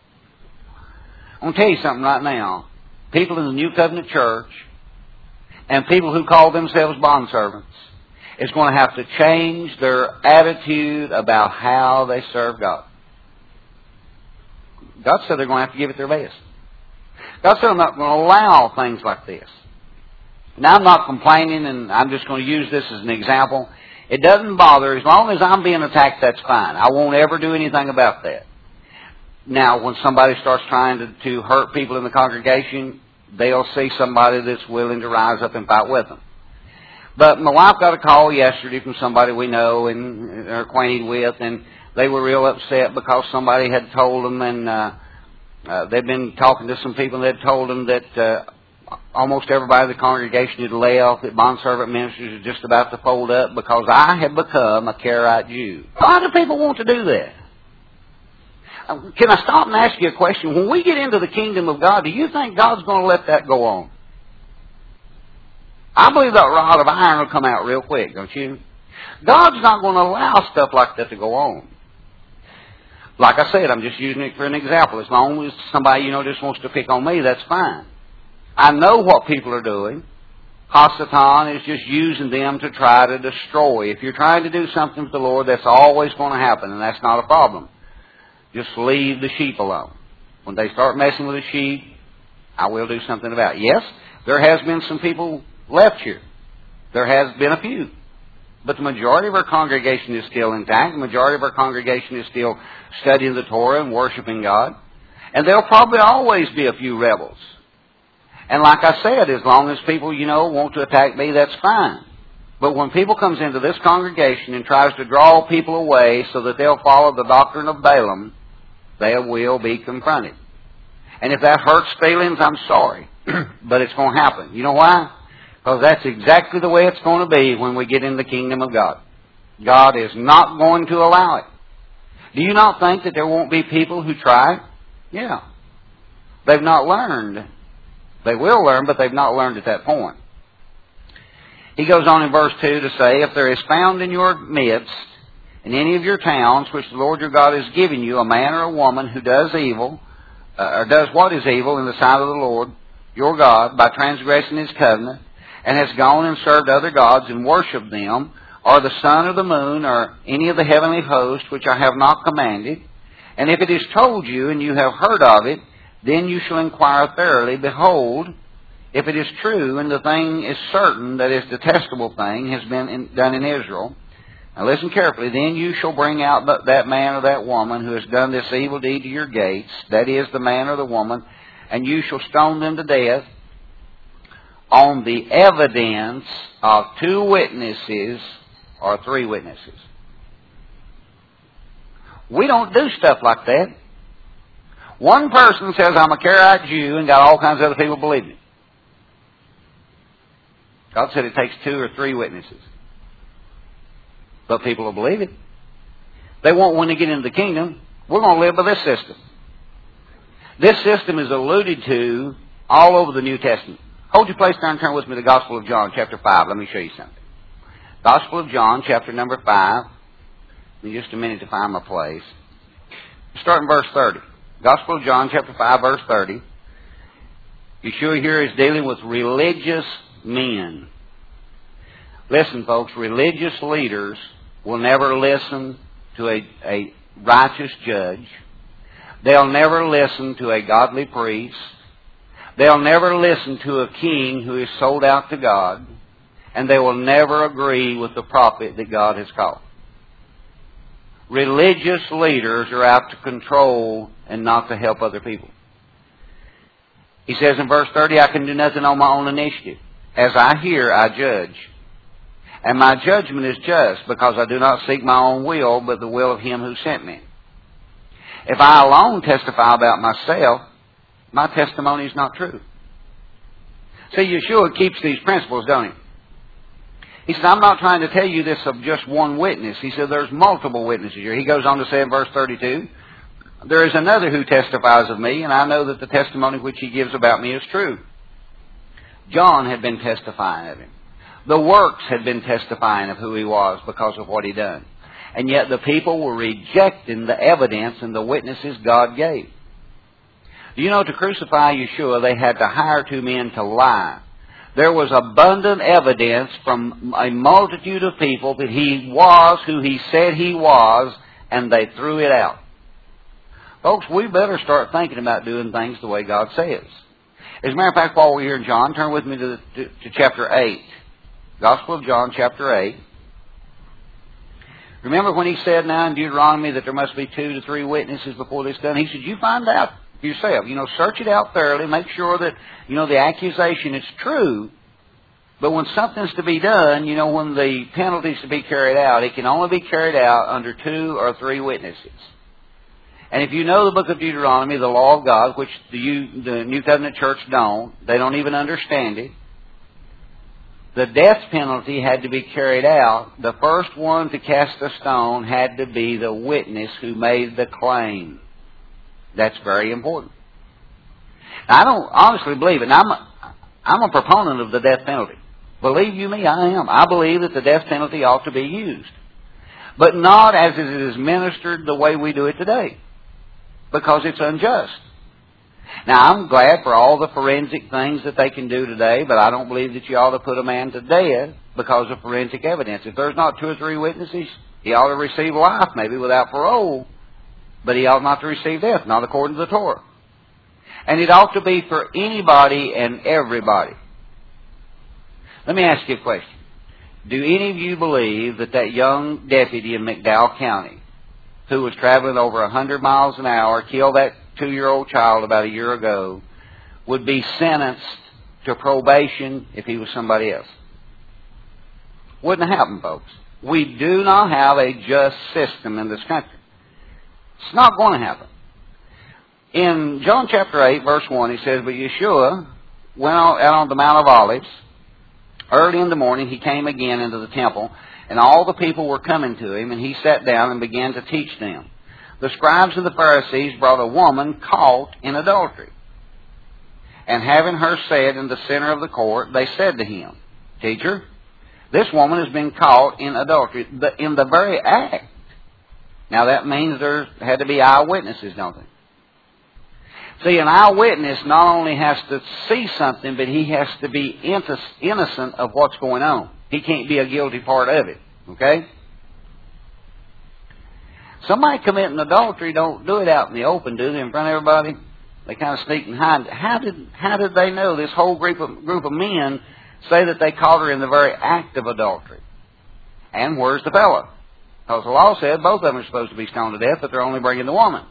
I'm going to tell you something right now. People in the New Covenant Church and people who call themselves bondservants is going to have to change their attitude about how they serve God. God said they're going to have to give it their best. God said I'm not going to allow things like this. Now, I'm not complaining, and I'm just going to use this as an example. It doesn't bother. As long as I'm being attacked, that's fine. I won't ever do anything about that. Now, when somebody starts trying to, to hurt people in the congregation, they'll see somebody that's willing to rise up and fight with them. But my wife got a call yesterday from somebody we know and are acquainted with, and they were real upset because somebody had told them, and uh, uh, they'd been talking to some people, and they'd told them that uh, almost everybody in the congregation had left, that bondservant ministers are just about to fold up because I had become a Karaite Jew. Why do people want to do that? Can I stop and ask you a question? When we get into the kingdom of God, do you think God's going to let that go on? I believe that rod of iron will come out real quick, don't you? God's not going to allow stuff like that to go on. Like I said, I'm just using it for an example. As long as somebody, you know, just wants to pick on me, that's fine. I know what people are doing. Hasatan is just using them to try to destroy. If you're trying to do something for the Lord, that's always going to happen, and that's not a problem. Just leave the sheep alone. When they start messing with the sheep, I will do something about it. Yes, there has been some people left here. There has been a few. But the majority of our congregation is still intact. The majority of our congregation is still studying the Torah and worshiping God. And there'll probably always be a few rebels. And like I said, as long as people, you know, want to attack me, that's fine. But when people comes into this congregation and tries to draw people away so that they'll follow the doctrine of Balaam, they will be confronted. And if that hurts feelings, I'm sorry. But it's going to happen. You know why? Because that's exactly the way it's going to be when we get in the kingdom of God. God is not going to allow it. Do you not think that there won't be people who try? Yeah. They've not learned. They will learn, but they've not learned at that point. He goes on in verse two to say, if there is found in your midst, in any of your towns, which the Lord your God has given you, a man or a woman who does evil, uh, or does what is evil in the sight of the Lord your God, by transgressing His covenant, and has gone and served other gods and worshipped them, or the sun or the moon, or any of the heavenly host, which I have not commanded, and if it is told you, and you have heard of it, then you shall inquire thoroughly. Behold, if it is true, and the thing is certain, that is detestable thing has been in, done in Israel, now listen carefully, then you shall bring out that man or that woman who has done this evil deed to your gates, that is, the man or the woman, and you shall stone them to death on the evidence of two witnesses or three witnesses. We don't do stuff like that. One person says, I'm a Karaite Jew, and got all kinds of other people believing it. God said it takes two or three witnesses. But people will believe it. They won't want to get into the kingdom. We're going to live by this system. This system is alluded to all over the New Testament. Hold your place there and turn with me to the Gospel of John, chapter five. Let me show you something. Gospel of John, chapter number five. Give me just a minute to find my place. Start in verse thirty. Gospel of John, chapter five, verse thirty. Yeshua here is dealing with religious men. Listen, folks, religious leaders will never listen to a, a righteous judge. They'll never listen to a godly priest. They'll never listen to a king who is sold out to God. And they will never agree with the prophet that God has called. Religious leaders are out to control and not to help other people. He says in verse thirty, I can do nothing on my own initiative. As I hear, I judge. And my judgment is just, because I do not seek my own will, but the will of Him who sent me. If I alone testify about myself, my testimony is not true. See, Yeshua keeps these principles, don't he? He said, I'm not trying to tell you this of just one witness. He said, there's multiple witnesses here. He goes on to say in verse thirty-two, there is another who testifies of me, and I know that the testimony which he gives about me is true. John had been testifying of him. The works had been testifying of who he was because of what he done. And yet the people were rejecting the evidence and the witnesses God gave. Do you know, to crucify Yeshua, they had to hire two men to lie. There was abundant evidence from a multitude of people that he was who he said he was, and they threw it out. Folks, we better start thinking about doing things the way God says. As a matter of fact, while we're here in John, turn with me to, the, to, to chapter eight. Gospel of John, chapter eight. Remember when he said now in Deuteronomy that there must be two to three witnesses before this is done? He said, you find out for yourself. You know, search it out thoroughly. Make sure that, you know, the accusation is true. But when something's to be done, you know, when the penalty's to be carried out, it can only be carried out under two or three witnesses. And if you know the book of Deuteronomy, the law of God, which the, the New Covenant Church don't, they don't even understand it, the death penalty had to be carried out. The first one to cast a stone had to be the witness who made the claim. That's very important. Now, I don't honestly believe it. Now, I'm a, I'm a proponent of the death penalty. Believe you me, I am. I believe that the death penalty ought to be used. But not as it is ministered the way we do it today. Because it's unjust. Now, I'm glad for all the forensic things that they can do today, but I don't believe that you ought to put a man to death because of forensic evidence. If there's not two or three witnesses, he ought to receive life, maybe without parole, but he ought not to receive death, not according to the Torah. And it ought to be for anybody and everybody. Let me ask you a question. Do any of you believe that that young deputy in McDowell County, who was traveling over one hundred miles an hour, killed that two-year-old child about a year ago, would be sentenced to probation if he was somebody else? Wouldn't happen, folks. We do not have a just system in this country. It's not going to happen. In John chapter eight, verse one, he says, but Yeshua went out on the Mount of Olives. Early in the morning, he came again into the temple, and all the people were coming to him, and he sat down and began to teach them. The scribes and the Pharisees brought a woman caught in adultery. And having her set in the center of the court, they said to him, Teacher, this woman has been caught in adultery, in the very act. Now that means there had to be eyewitnesses, don't they? See, an eyewitness not only has to see something, but he has to be innocent of what's going on. He can't be a guilty part of it. Okay? Somebody committing adultery don't do it out in the open, do they, in front of everybody? They kind of sneak and hide. How did how did they know? This whole group of group of men say that they caught her in the very act of adultery. And where's the fellow? Because the law said both of them are supposed to be stoned to death, but they're only bringing the woman.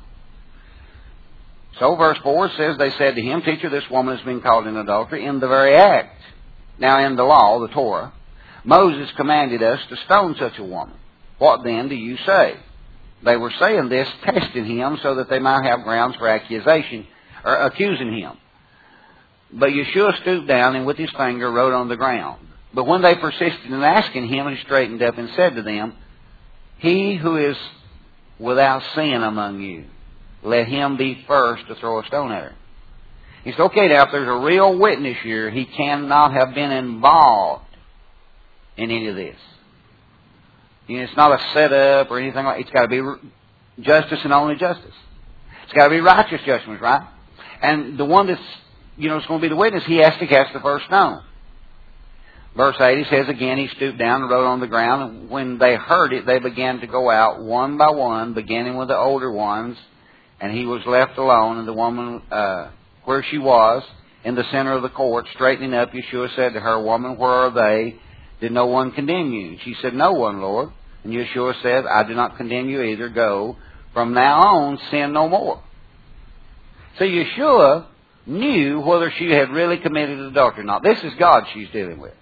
So verse four says, they said to him, Teacher, this woman has been caught in adultery in the very act. Now in the law, the Torah, Moses commanded us to stone such a woman. What then do you say? They were saying this, testing him, so that they might have grounds for accusation, or accusing him. But Yeshua stooped down and with his finger wrote on the ground. But when they persisted in asking him, he straightened up and said to them, He who is without sin among you, let him be first to throw a stone at her. He said, okay, now if there's a real witness here, he cannot have been involved in any of this. You know, it's not a setup or anything like that. It's got to be justice and only justice. It's got to be righteous judgment, right? And the one that's, you know, is going to be the witness, he has to cast the first stone. Verse eight, he says again, he stooped down and wrote on the ground. And when they heard it, they began to go out one by one, beginning with the older ones. And he was left alone, and the woman, uh, where she was, in the center of the court, straightening up, Yeshua said to her, Woman, where are they? Did no one condemn you? And she said, No one, Lord. And Yeshua said, I do not condemn you either. Go. From now on, sin no more. So Yeshua knew whether she had really committed adultery or not. This is God she's dealing with.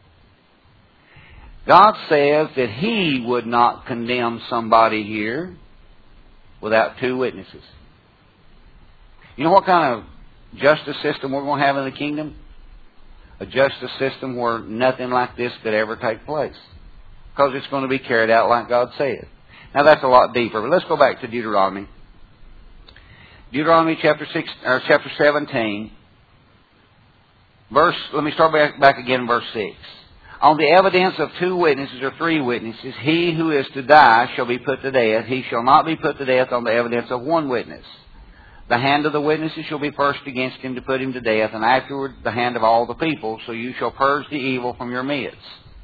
God says that He would not condemn somebody here without two witnesses. You know what kind of justice system we're going to have in the kingdom? A justice system where nothing like this could ever take place. Because it's going to be carried out like God said. Now that's a lot deeper, but let's go back to Deuteronomy. Deuteronomy chapter six or chapter seventeen. Verse let me start back, back again in verse six. On the evidence of two witnesses or three witnesses, he who is to die shall be put to death. He shall not be put to death on the evidence of one witness. The hand of the witnesses shall be first against him to put him to death, and afterward the hand of all the people, so you shall purge the evil from your midst.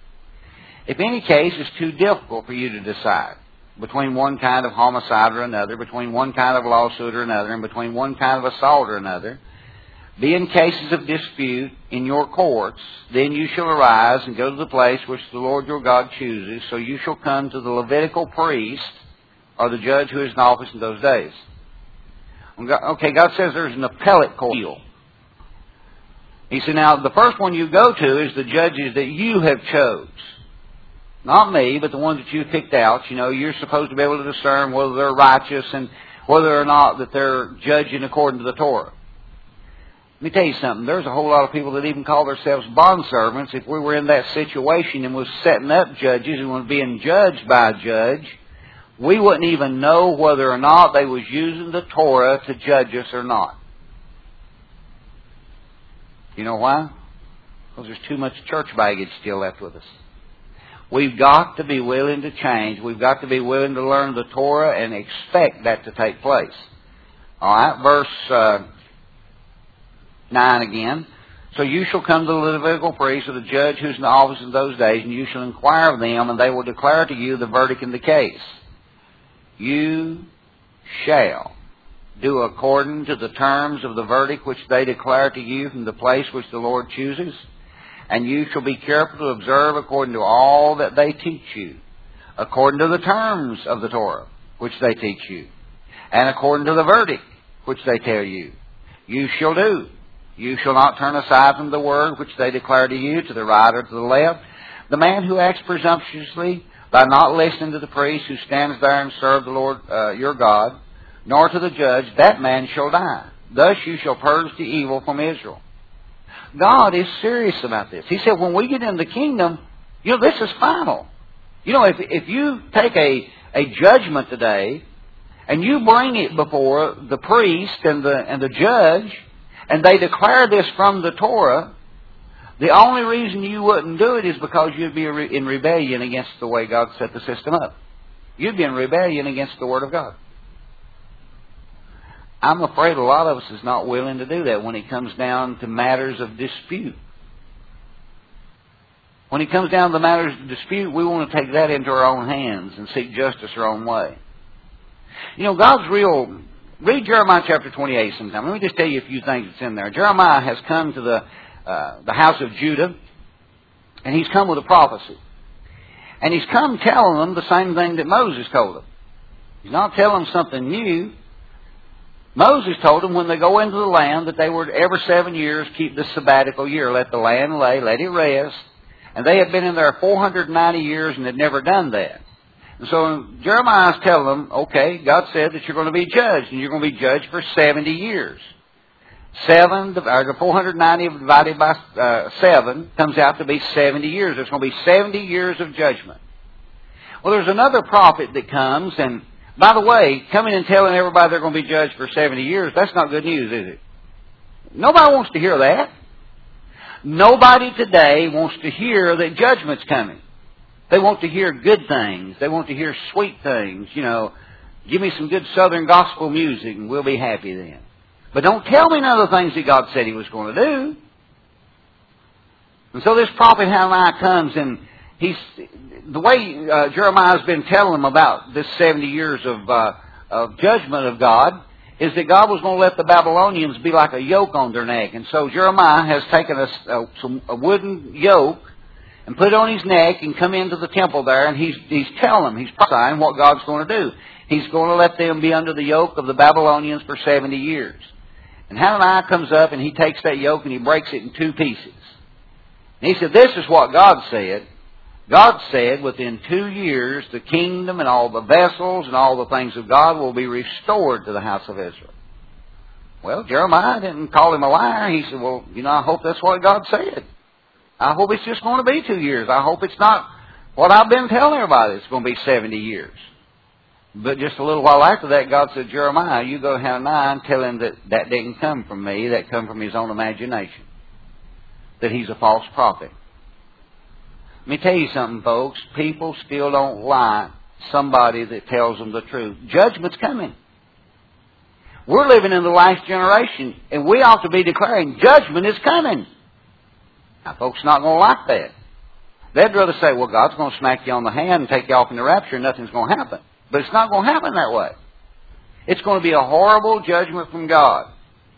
If any case is too difficult for you to decide, between one kind of homicide or another, between one kind of lawsuit or another, and between one kind of assault or another, be in cases of dispute in your courts, then you shall arise and go to the place which the Lord your God chooses. So you shall come to the Levitical priest, or the judge who is in office in those days. Okay, God says there's an appellate court. He said, now, the first one you go to is the judges that you have chose. Not me, but the ones that you picked out. You know, you're supposed to be able to discern whether they're righteous and whether or not that they're judging according to the Torah. Let me tell you something. There's a whole lot of people that even call themselves bondservants. If we were in that situation and was setting up judges and was being judged by a judge, we wouldn't even know whether or not they was using the Torah to judge us or not. You know why? Because there's too much church baggage still left with us. We've got to be willing to change. We've got to be willing to learn the Torah and expect that to take place. All right, verse uh, nine again. So you shall come to the Levitical priest or the judge who's in the office in those days, and you shall inquire of them, and they will declare to you the verdict in the case. You shall do according to the terms of the verdict which they declare to you from the place which the Lord chooses. And you shall be careful to observe according to all that they teach you, according to the terms of the Torah which they teach you, and according to the verdict which they tell you. You shall do. You shall not turn aside from the word which they declare to you, to the right or to the left. The man who acts presumptuously by not listening to the priest who stands there and serves the Lord uh, your God, nor to the judge, that man shall die. Thus you shall purge the evil from Israel. God is serious about this. He said when we get in the kingdom, you know, this is final. You know, if if you take a, a judgment today and you bring it before the priest and the and the judge, and they declare this from the Torah, the only reason you wouldn't do it is because you'd be in rebellion against the way God set the system up. You'd be in rebellion against the Word of God. I'm afraid a lot of us is not willing to do that when it comes down to matters of dispute. When it comes down to matters of dispute, we want to take that into our own hands and seek justice our own way. You know, God's real... Read Jeremiah chapter twenty-eight sometime. Let me just tell you a few things that's in there. Jeremiah has come to the uh, the house of Judah, and he's come with a prophecy. And he's come telling them the same thing that Moses told them. He's not telling them something new. Moses told them when they go into the land that they were every seven years keep the sabbatical year. Let the land lay, let it rest. And they had been in there four hundred ninety years and had never done that. And so Jeremiah is telling them, okay, God said that you're going to be judged, and you're going to be judged for seventy years. Seven, or four hundred ninety divided by uh, seven comes out to be seventy years. There's going to be seventy years of judgment. Well, there's another prophet that comes, and by the way, coming and telling everybody they're going to be judged for seventy years, that's not good news, is it? Nobody wants to hear that. Nobody today wants to hear that judgment's coming. They want to hear good things. They want to hear sweet things. You know, give me some good Southern gospel music and we'll be happy then. But don't tell me none of the things that God said He was going to do. And so this prophet Hananiah comes, and he's the way uh, Jeremiah's been telling them about this seventy years of, uh, of judgment of God is that God was going to let the Babylonians be like a yoke on their neck. And so Jeremiah has taken a, a, some, a wooden yoke and put it on his neck and come into the temple there, and he's, he's telling them, he's prophesying what God's going to do. He's going to let them be under the yoke of the Babylonians for seventy years. And Hananiah comes up and he takes that yoke and he breaks it in two pieces. And he said, this is what God said. God said within two years the kingdom and all the vessels and all the things of God will be restored to the house of Israel. Well, Jeremiah didn't call him a liar. He said, well, you know, I hope that's what God said. I hope it's just going to be two years. I hope it's not what I've been telling everybody. It's going to be seventy years. But just a little while after that, God said, Jeremiah, you go to Hananiah and tell him that that didn't come from me. That come from his own imagination. That he's a false prophet. Let me tell you something, folks. People still don't like somebody that tells them the truth. Judgment's coming. We're living in the last generation, and we ought to be declaring judgment is coming. Now, folks not going to like that. They'd rather say, well, God's going to smack you on the hand and take you off in the rapture and nothing's going to happen. But it's not going to happen that way. It's going to be a horrible judgment from God.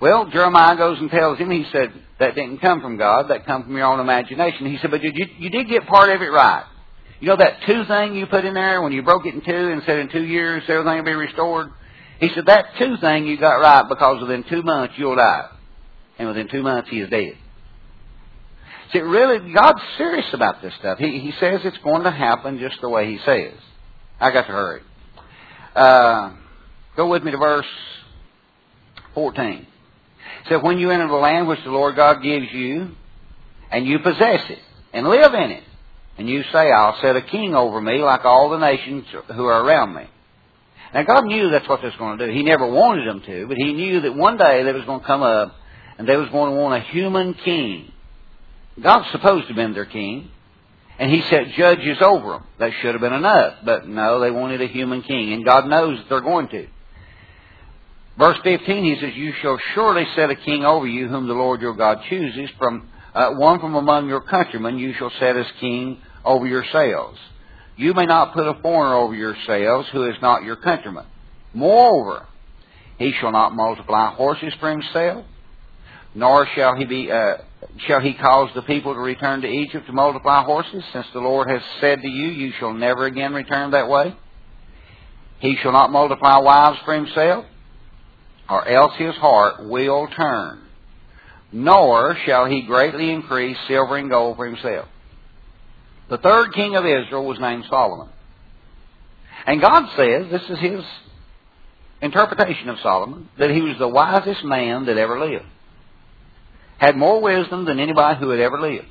Well, Jeremiah goes and tells him, he said, that didn't come from God, that come from your own imagination. He said, but you, you did get part of it right. You know that two thing you put in there when you broke it in two and said in two years everything will be restored? He said, that two thing you got right because within two months you'll die. And within two months he is dead. See, really, God's serious about this stuff. He, he says it's going to happen just the way He says. I got to hurry. Uh, go with me to verse fourteen. It said, when you enter the land which the Lord God gives you, and you possess it, and live in it, and you say, I'll set a king over me like all the nations who are around me. Now, God knew that's what they was going to do. He never wanted them to, but He knew that one day they was going to come up, and they was going to want a human king. God's supposed to have been their king, and He set judges over them. That should have been enough, but no, they wanted a human king, and God knows that they're going to. Verse fifteen, He says, you shall surely set a king over you whom the Lord your God chooses. From uh, one from among your countrymen you shall set as king over yourselves. You may not put a foreigner over yourselves who is not your countryman. Moreover, he shall not multiply horses for himself, nor shall he be uh, shall he cause the people to return to Egypt to multiply horses, since the Lord has said to you, you shall never again return that way. He shall not multiply wives for himself, or else his heart will turn. Nor shall he greatly increase silver and gold for himself. The third king of Israel was named Solomon. And God says, this is His interpretation of Solomon, that he was the wisest man that ever lived. Had more wisdom than anybody who had ever lived.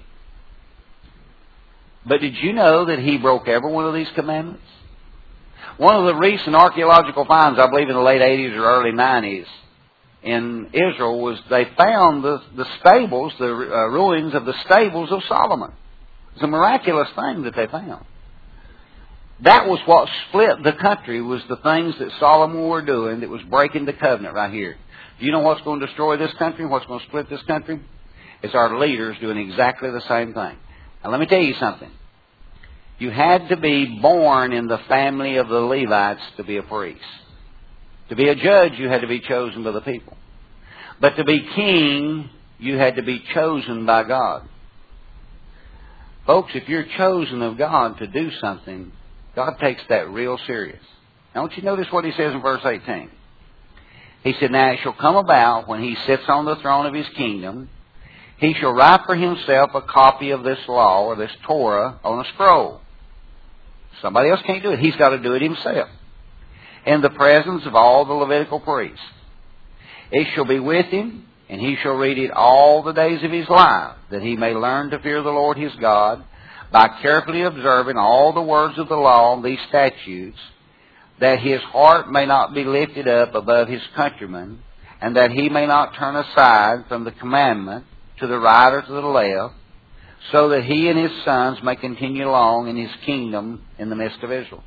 But did you know that he broke every one of these commandments? One of the recent archaeological finds, I believe in the late eighties or early nineties, in Israel, was they found the, the stables, the uh, ruins of the stables of Solomon. It's a miraculous thing that they found. That was what split the country, was the things that Solomon were doing that was breaking the covenant right here. Do you know what's going to destroy this country? What's going to split this country? It's our leaders doing exactly the same thing. Now let me tell you something. You had to be born in the family of the Levites to be a priest. To be a judge, you had to be chosen by the people. But to be king, you had to be chosen by God. Folks, if you're chosen of God to do something, God takes that real serious. Now, don't you notice what He says in verse eighteen? He said, now it shall come about when He sits on the throne of His kingdom, He shall write for Himself a copy of this law or this Torah on a scroll. Somebody else can't do it. He's got to do it Himself. In the presence of all the Levitical priests. It shall be with Him, and He shall read it all the days of His life, that He may learn to fear the Lord His God, by carefully observing all the words of the law and these statutes, that His heart may not be lifted up above His countrymen, and that He may not turn aside from the commandment to the right or to the left, so that He and His sons may continue long in His kingdom in the midst of Israel.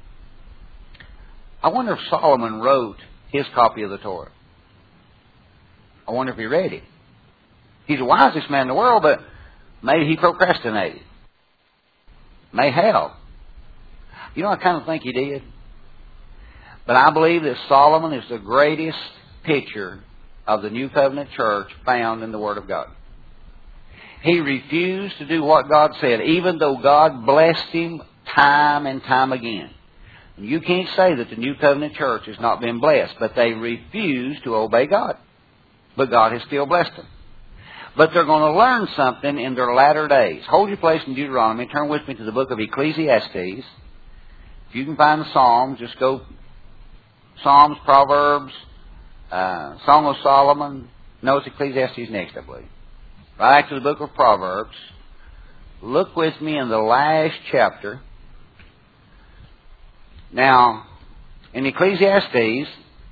I wonder if Solomon wrote his copy of the Torah. I wonder if he read it. He's the wisest man in the world, but maybe he procrastinated. May have. You know, I kind of think he did. But I believe that Solomon is the greatest picture of the New Covenant church found in the Word of God. He refused to do what God said, even though God blessed him time and time again. And you can't say that the New Covenant church has not been blessed, but they refuse to obey God. But God has still blessed them. But they're going to learn something in their latter days. Hold your place in Deuteronomy. Turn with me to the book of Ecclesiastes. If you can find the Psalms, just go Psalms, Proverbs, uh, Song of Solomon. No, it's Ecclesiastes next, I believe. Right back to the book of Proverbs. Look with me in the last chapter. Now, in Ecclesiastes,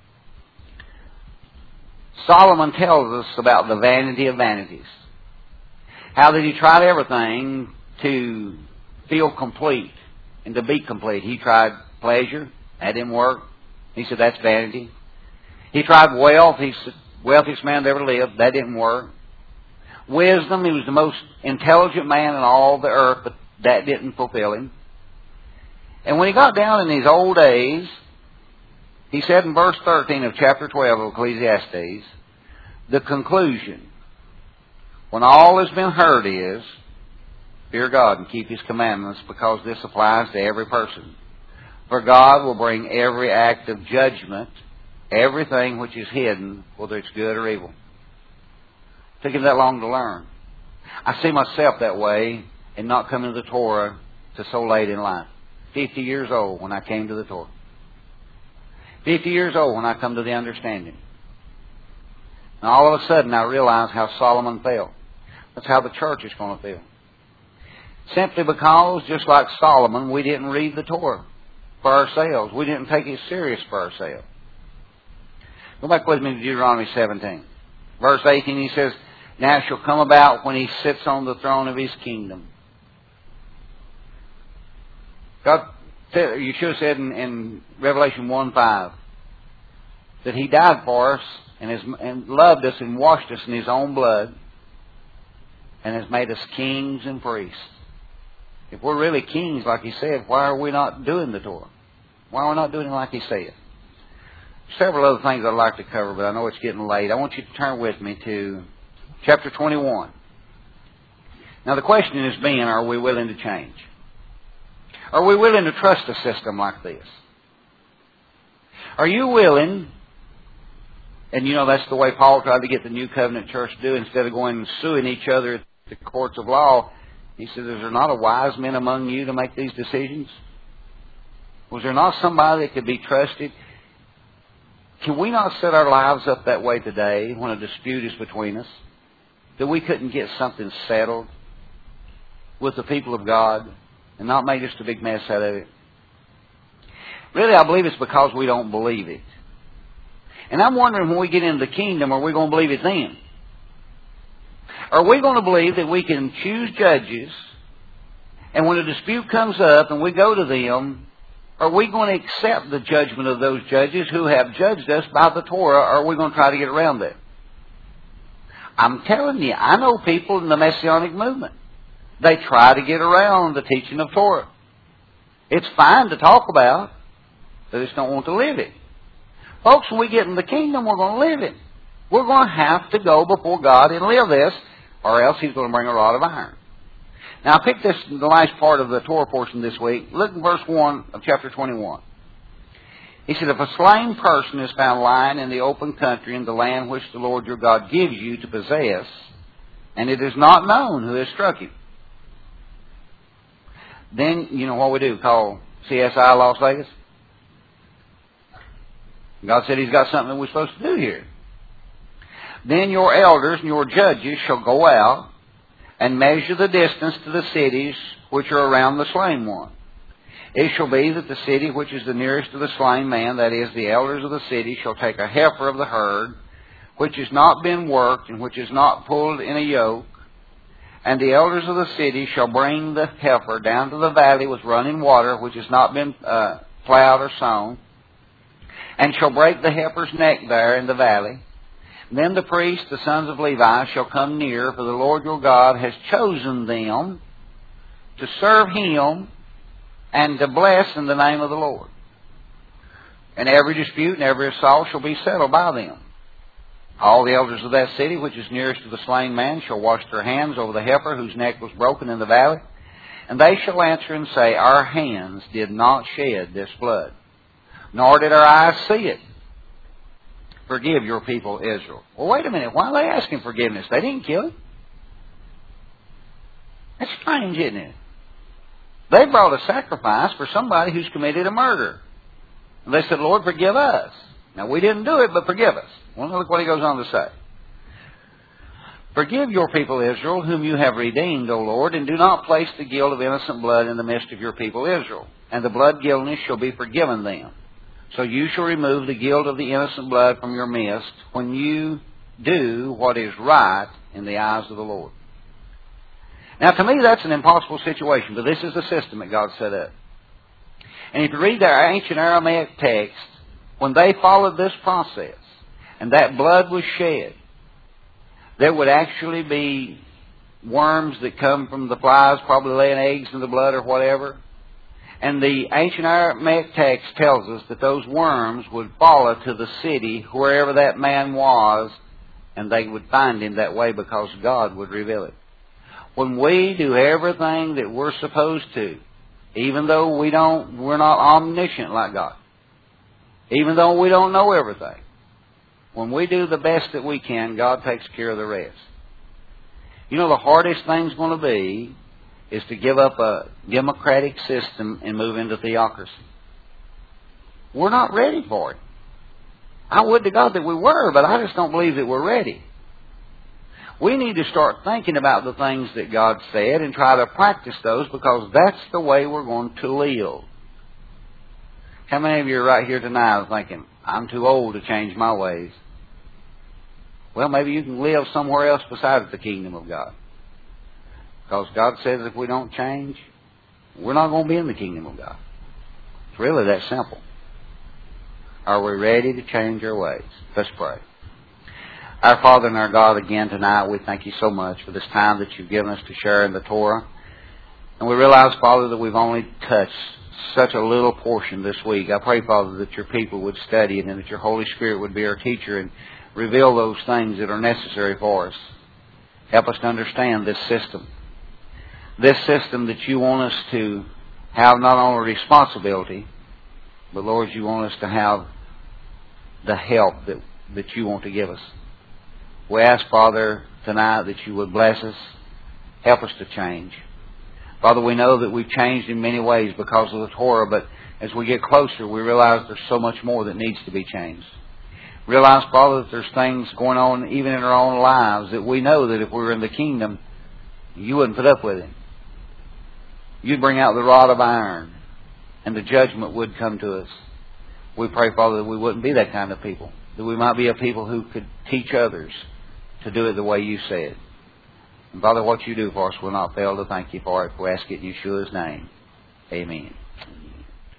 Solomon tells us about the vanity of vanities. How that he tried everything to feel complete and to be complete. He tried pleasure. That didn't work. He said, that's vanity. He tried wealth. He's the wealthiest man that ever lived. That didn't work. Wisdom. He was the most intelligent man in all the earth, but that didn't fulfill him. And when he got down in his old days, he said in verse thirteen of chapter twelve of Ecclesiastes, The conclusion, when all has been heard, is fear God and keep His commandments, because this applies to every person. For God will bring every act of judgment, everything which is hidden, whether it's good or evil. It took Him that long to learn. I see myself that way in not coming to the Torah to so late in life. Fifty years old when I came to the Torah. Fifty years old when I come to the understanding. And all of a sudden I realize how Solomon felt. That's how the church is going to feel. Simply because, just like Solomon, we didn't read the Torah for ourselves. We didn't take it serious for ourselves. Go back with me to Deuteronomy seventeen. Verse eighteen, he says, now it shall come about when He sits on the throne of His kingdom. God, you should have said in, in Revelation one five that He died for us and, has, and loved us and washed us in His own blood and has made us kings and priests. If we're really kings, like He said, why are we not doing the Torah? Why are we not doing it like He said? Several other things I'd like to cover, but I know it's getting late. I want you to turn with me to chapter twenty-one. Now the question has been, are we willing to change? Are we willing to trust a system like this? Are you willing, and you know that's the way Paul tried to get the New Covenant church to do, instead of going and suing each other at the courts of law, he said, is there not a wise man among you to make these decisions? Was there not somebody that could be trusted? Can we not set our lives up that way today when a dispute is between us? That we couldn't get something settled with the people of God and not make just a big mess out of it? Really, I believe it's because we don't believe it. And I'm wondering, when we get into the kingdom, are we going to believe it then? Are we going to believe that we can choose judges, and when a dispute comes up and we go to them, are we going to accept the judgment of those judges who have judged us by the Torah, or are we going to try to get around that? I'm telling you, I know people in the Messianic movement. They try to get around the teaching of Torah. It's fine to talk about, they just don't want to live it. Folks, when we get in the kingdom, we're going to live it. We're going to have to go before God and live this, or else He's going to bring a rod of iron. Now, I picked this, the last part of the Torah portion this week. Look at verse one of chapter twenty-one. He said, if a slain person is found lying in the open country in the land which the Lord your God gives you to possess, and it is not known who has struck him, then, you know what we do, call C S I Las Vegas? God said He's got something that we're supposed to do here. Then your elders and your judges shall go out and measure the distance to the cities which are around the slain one. It shall be that the city which is the nearest to the slain man, that is, the elders of the city, shall take a heifer of the herd, which has not been worked and which is not pulled in a yoke, and the elders of the city shall bring the heifer down to the valley with running water, which has not been uh, plowed or sown, and shall break the heifer's neck there in the valley. Then the priests, the sons of Levi, shall come near, for the Lord your God has chosen them to serve Him and to bless in the name of the Lord. And every dispute and every assault shall be settled by them. All the elders of that city, which is nearest to the slain man, shall wash their hands over the heifer whose neck was broken in the valley. And they shall answer and say, our hands did not shed this blood, nor did our eyes see it. Forgive your people Israel. Well, wait a minute. Why are they asking forgiveness? They didn't kill him. That's strange, isn't it? They brought a sacrifice for somebody who's committed a murder. And they said, Lord, forgive us. Now, we didn't do it, but forgive us. Well, look what He goes on to say. Forgive your people Israel, whom you have redeemed, O Lord, and do not place the guilt of innocent blood in the midst of your people Israel. And the blood guiltiness shall be forgiven them. So you shall remove the guilt of the innocent blood from your midst when you do what is right in the eyes of the Lord. Now, to me, that's an impossible situation, but this is the system that God set up. And if you read their ancient Aramaic text, when they followed this process, and that blood was shed, there would actually be worms that come from the flies, probably laying eggs in the blood or whatever. And the ancient Aramaic text tells us that those worms would follow to the city, wherever that man was, and they would find Him that way because God would reveal it. When we do everything that we're supposed to, even though we don't, we're not omniscient like God, even though we don't know everything, when we do the best that we can, God takes care of the rest. You know, the hardest thing's going to be is to give up a democratic system and move into theocracy. We're not ready for it. I would to God that we were, but I just don't believe that we're ready. We need to start thinking about the things that God said and try to practice those, because that's the way we're going to live. How many of you are right here tonight thinking, I'm too old to change my ways? Well, maybe you can live somewhere else besides the kingdom of God. Because God says if we don't change, we're not going to be in the kingdom of God. It's really that simple. Are we ready to change our ways? Let's pray. Our Father and our God, again tonight, we thank You so much for this time that You've given us to share in the Torah. And we realize, Father, that we've only touched such a little portion this week. I pray, Father, that Your people would study it and that Your Holy Spirit would be our teacher and reveal those things that are necessary for us. Help us to understand this system. This system that You want us to have not only responsibility, but, Lord, You want us to have the help that, that You want to give us. We ask, Father, tonight that You would bless us. Help us to change. Father, we know that we've changed in many ways because of the Torah, but as we get closer, we realize there's so much more that needs to be changed. Realize, Father, that there's things going on even in our own lives that we know that if we were in the kingdom, You wouldn't put up with it. You'd bring out the rod of iron, and the judgment would come to us. We pray, Father, that we wouldn't be that kind of people, that we might be a people who could teach others to do it the way You said. And Father, what You do for us will not fail to thank You for it. We ask it in Yeshua's name. Amen.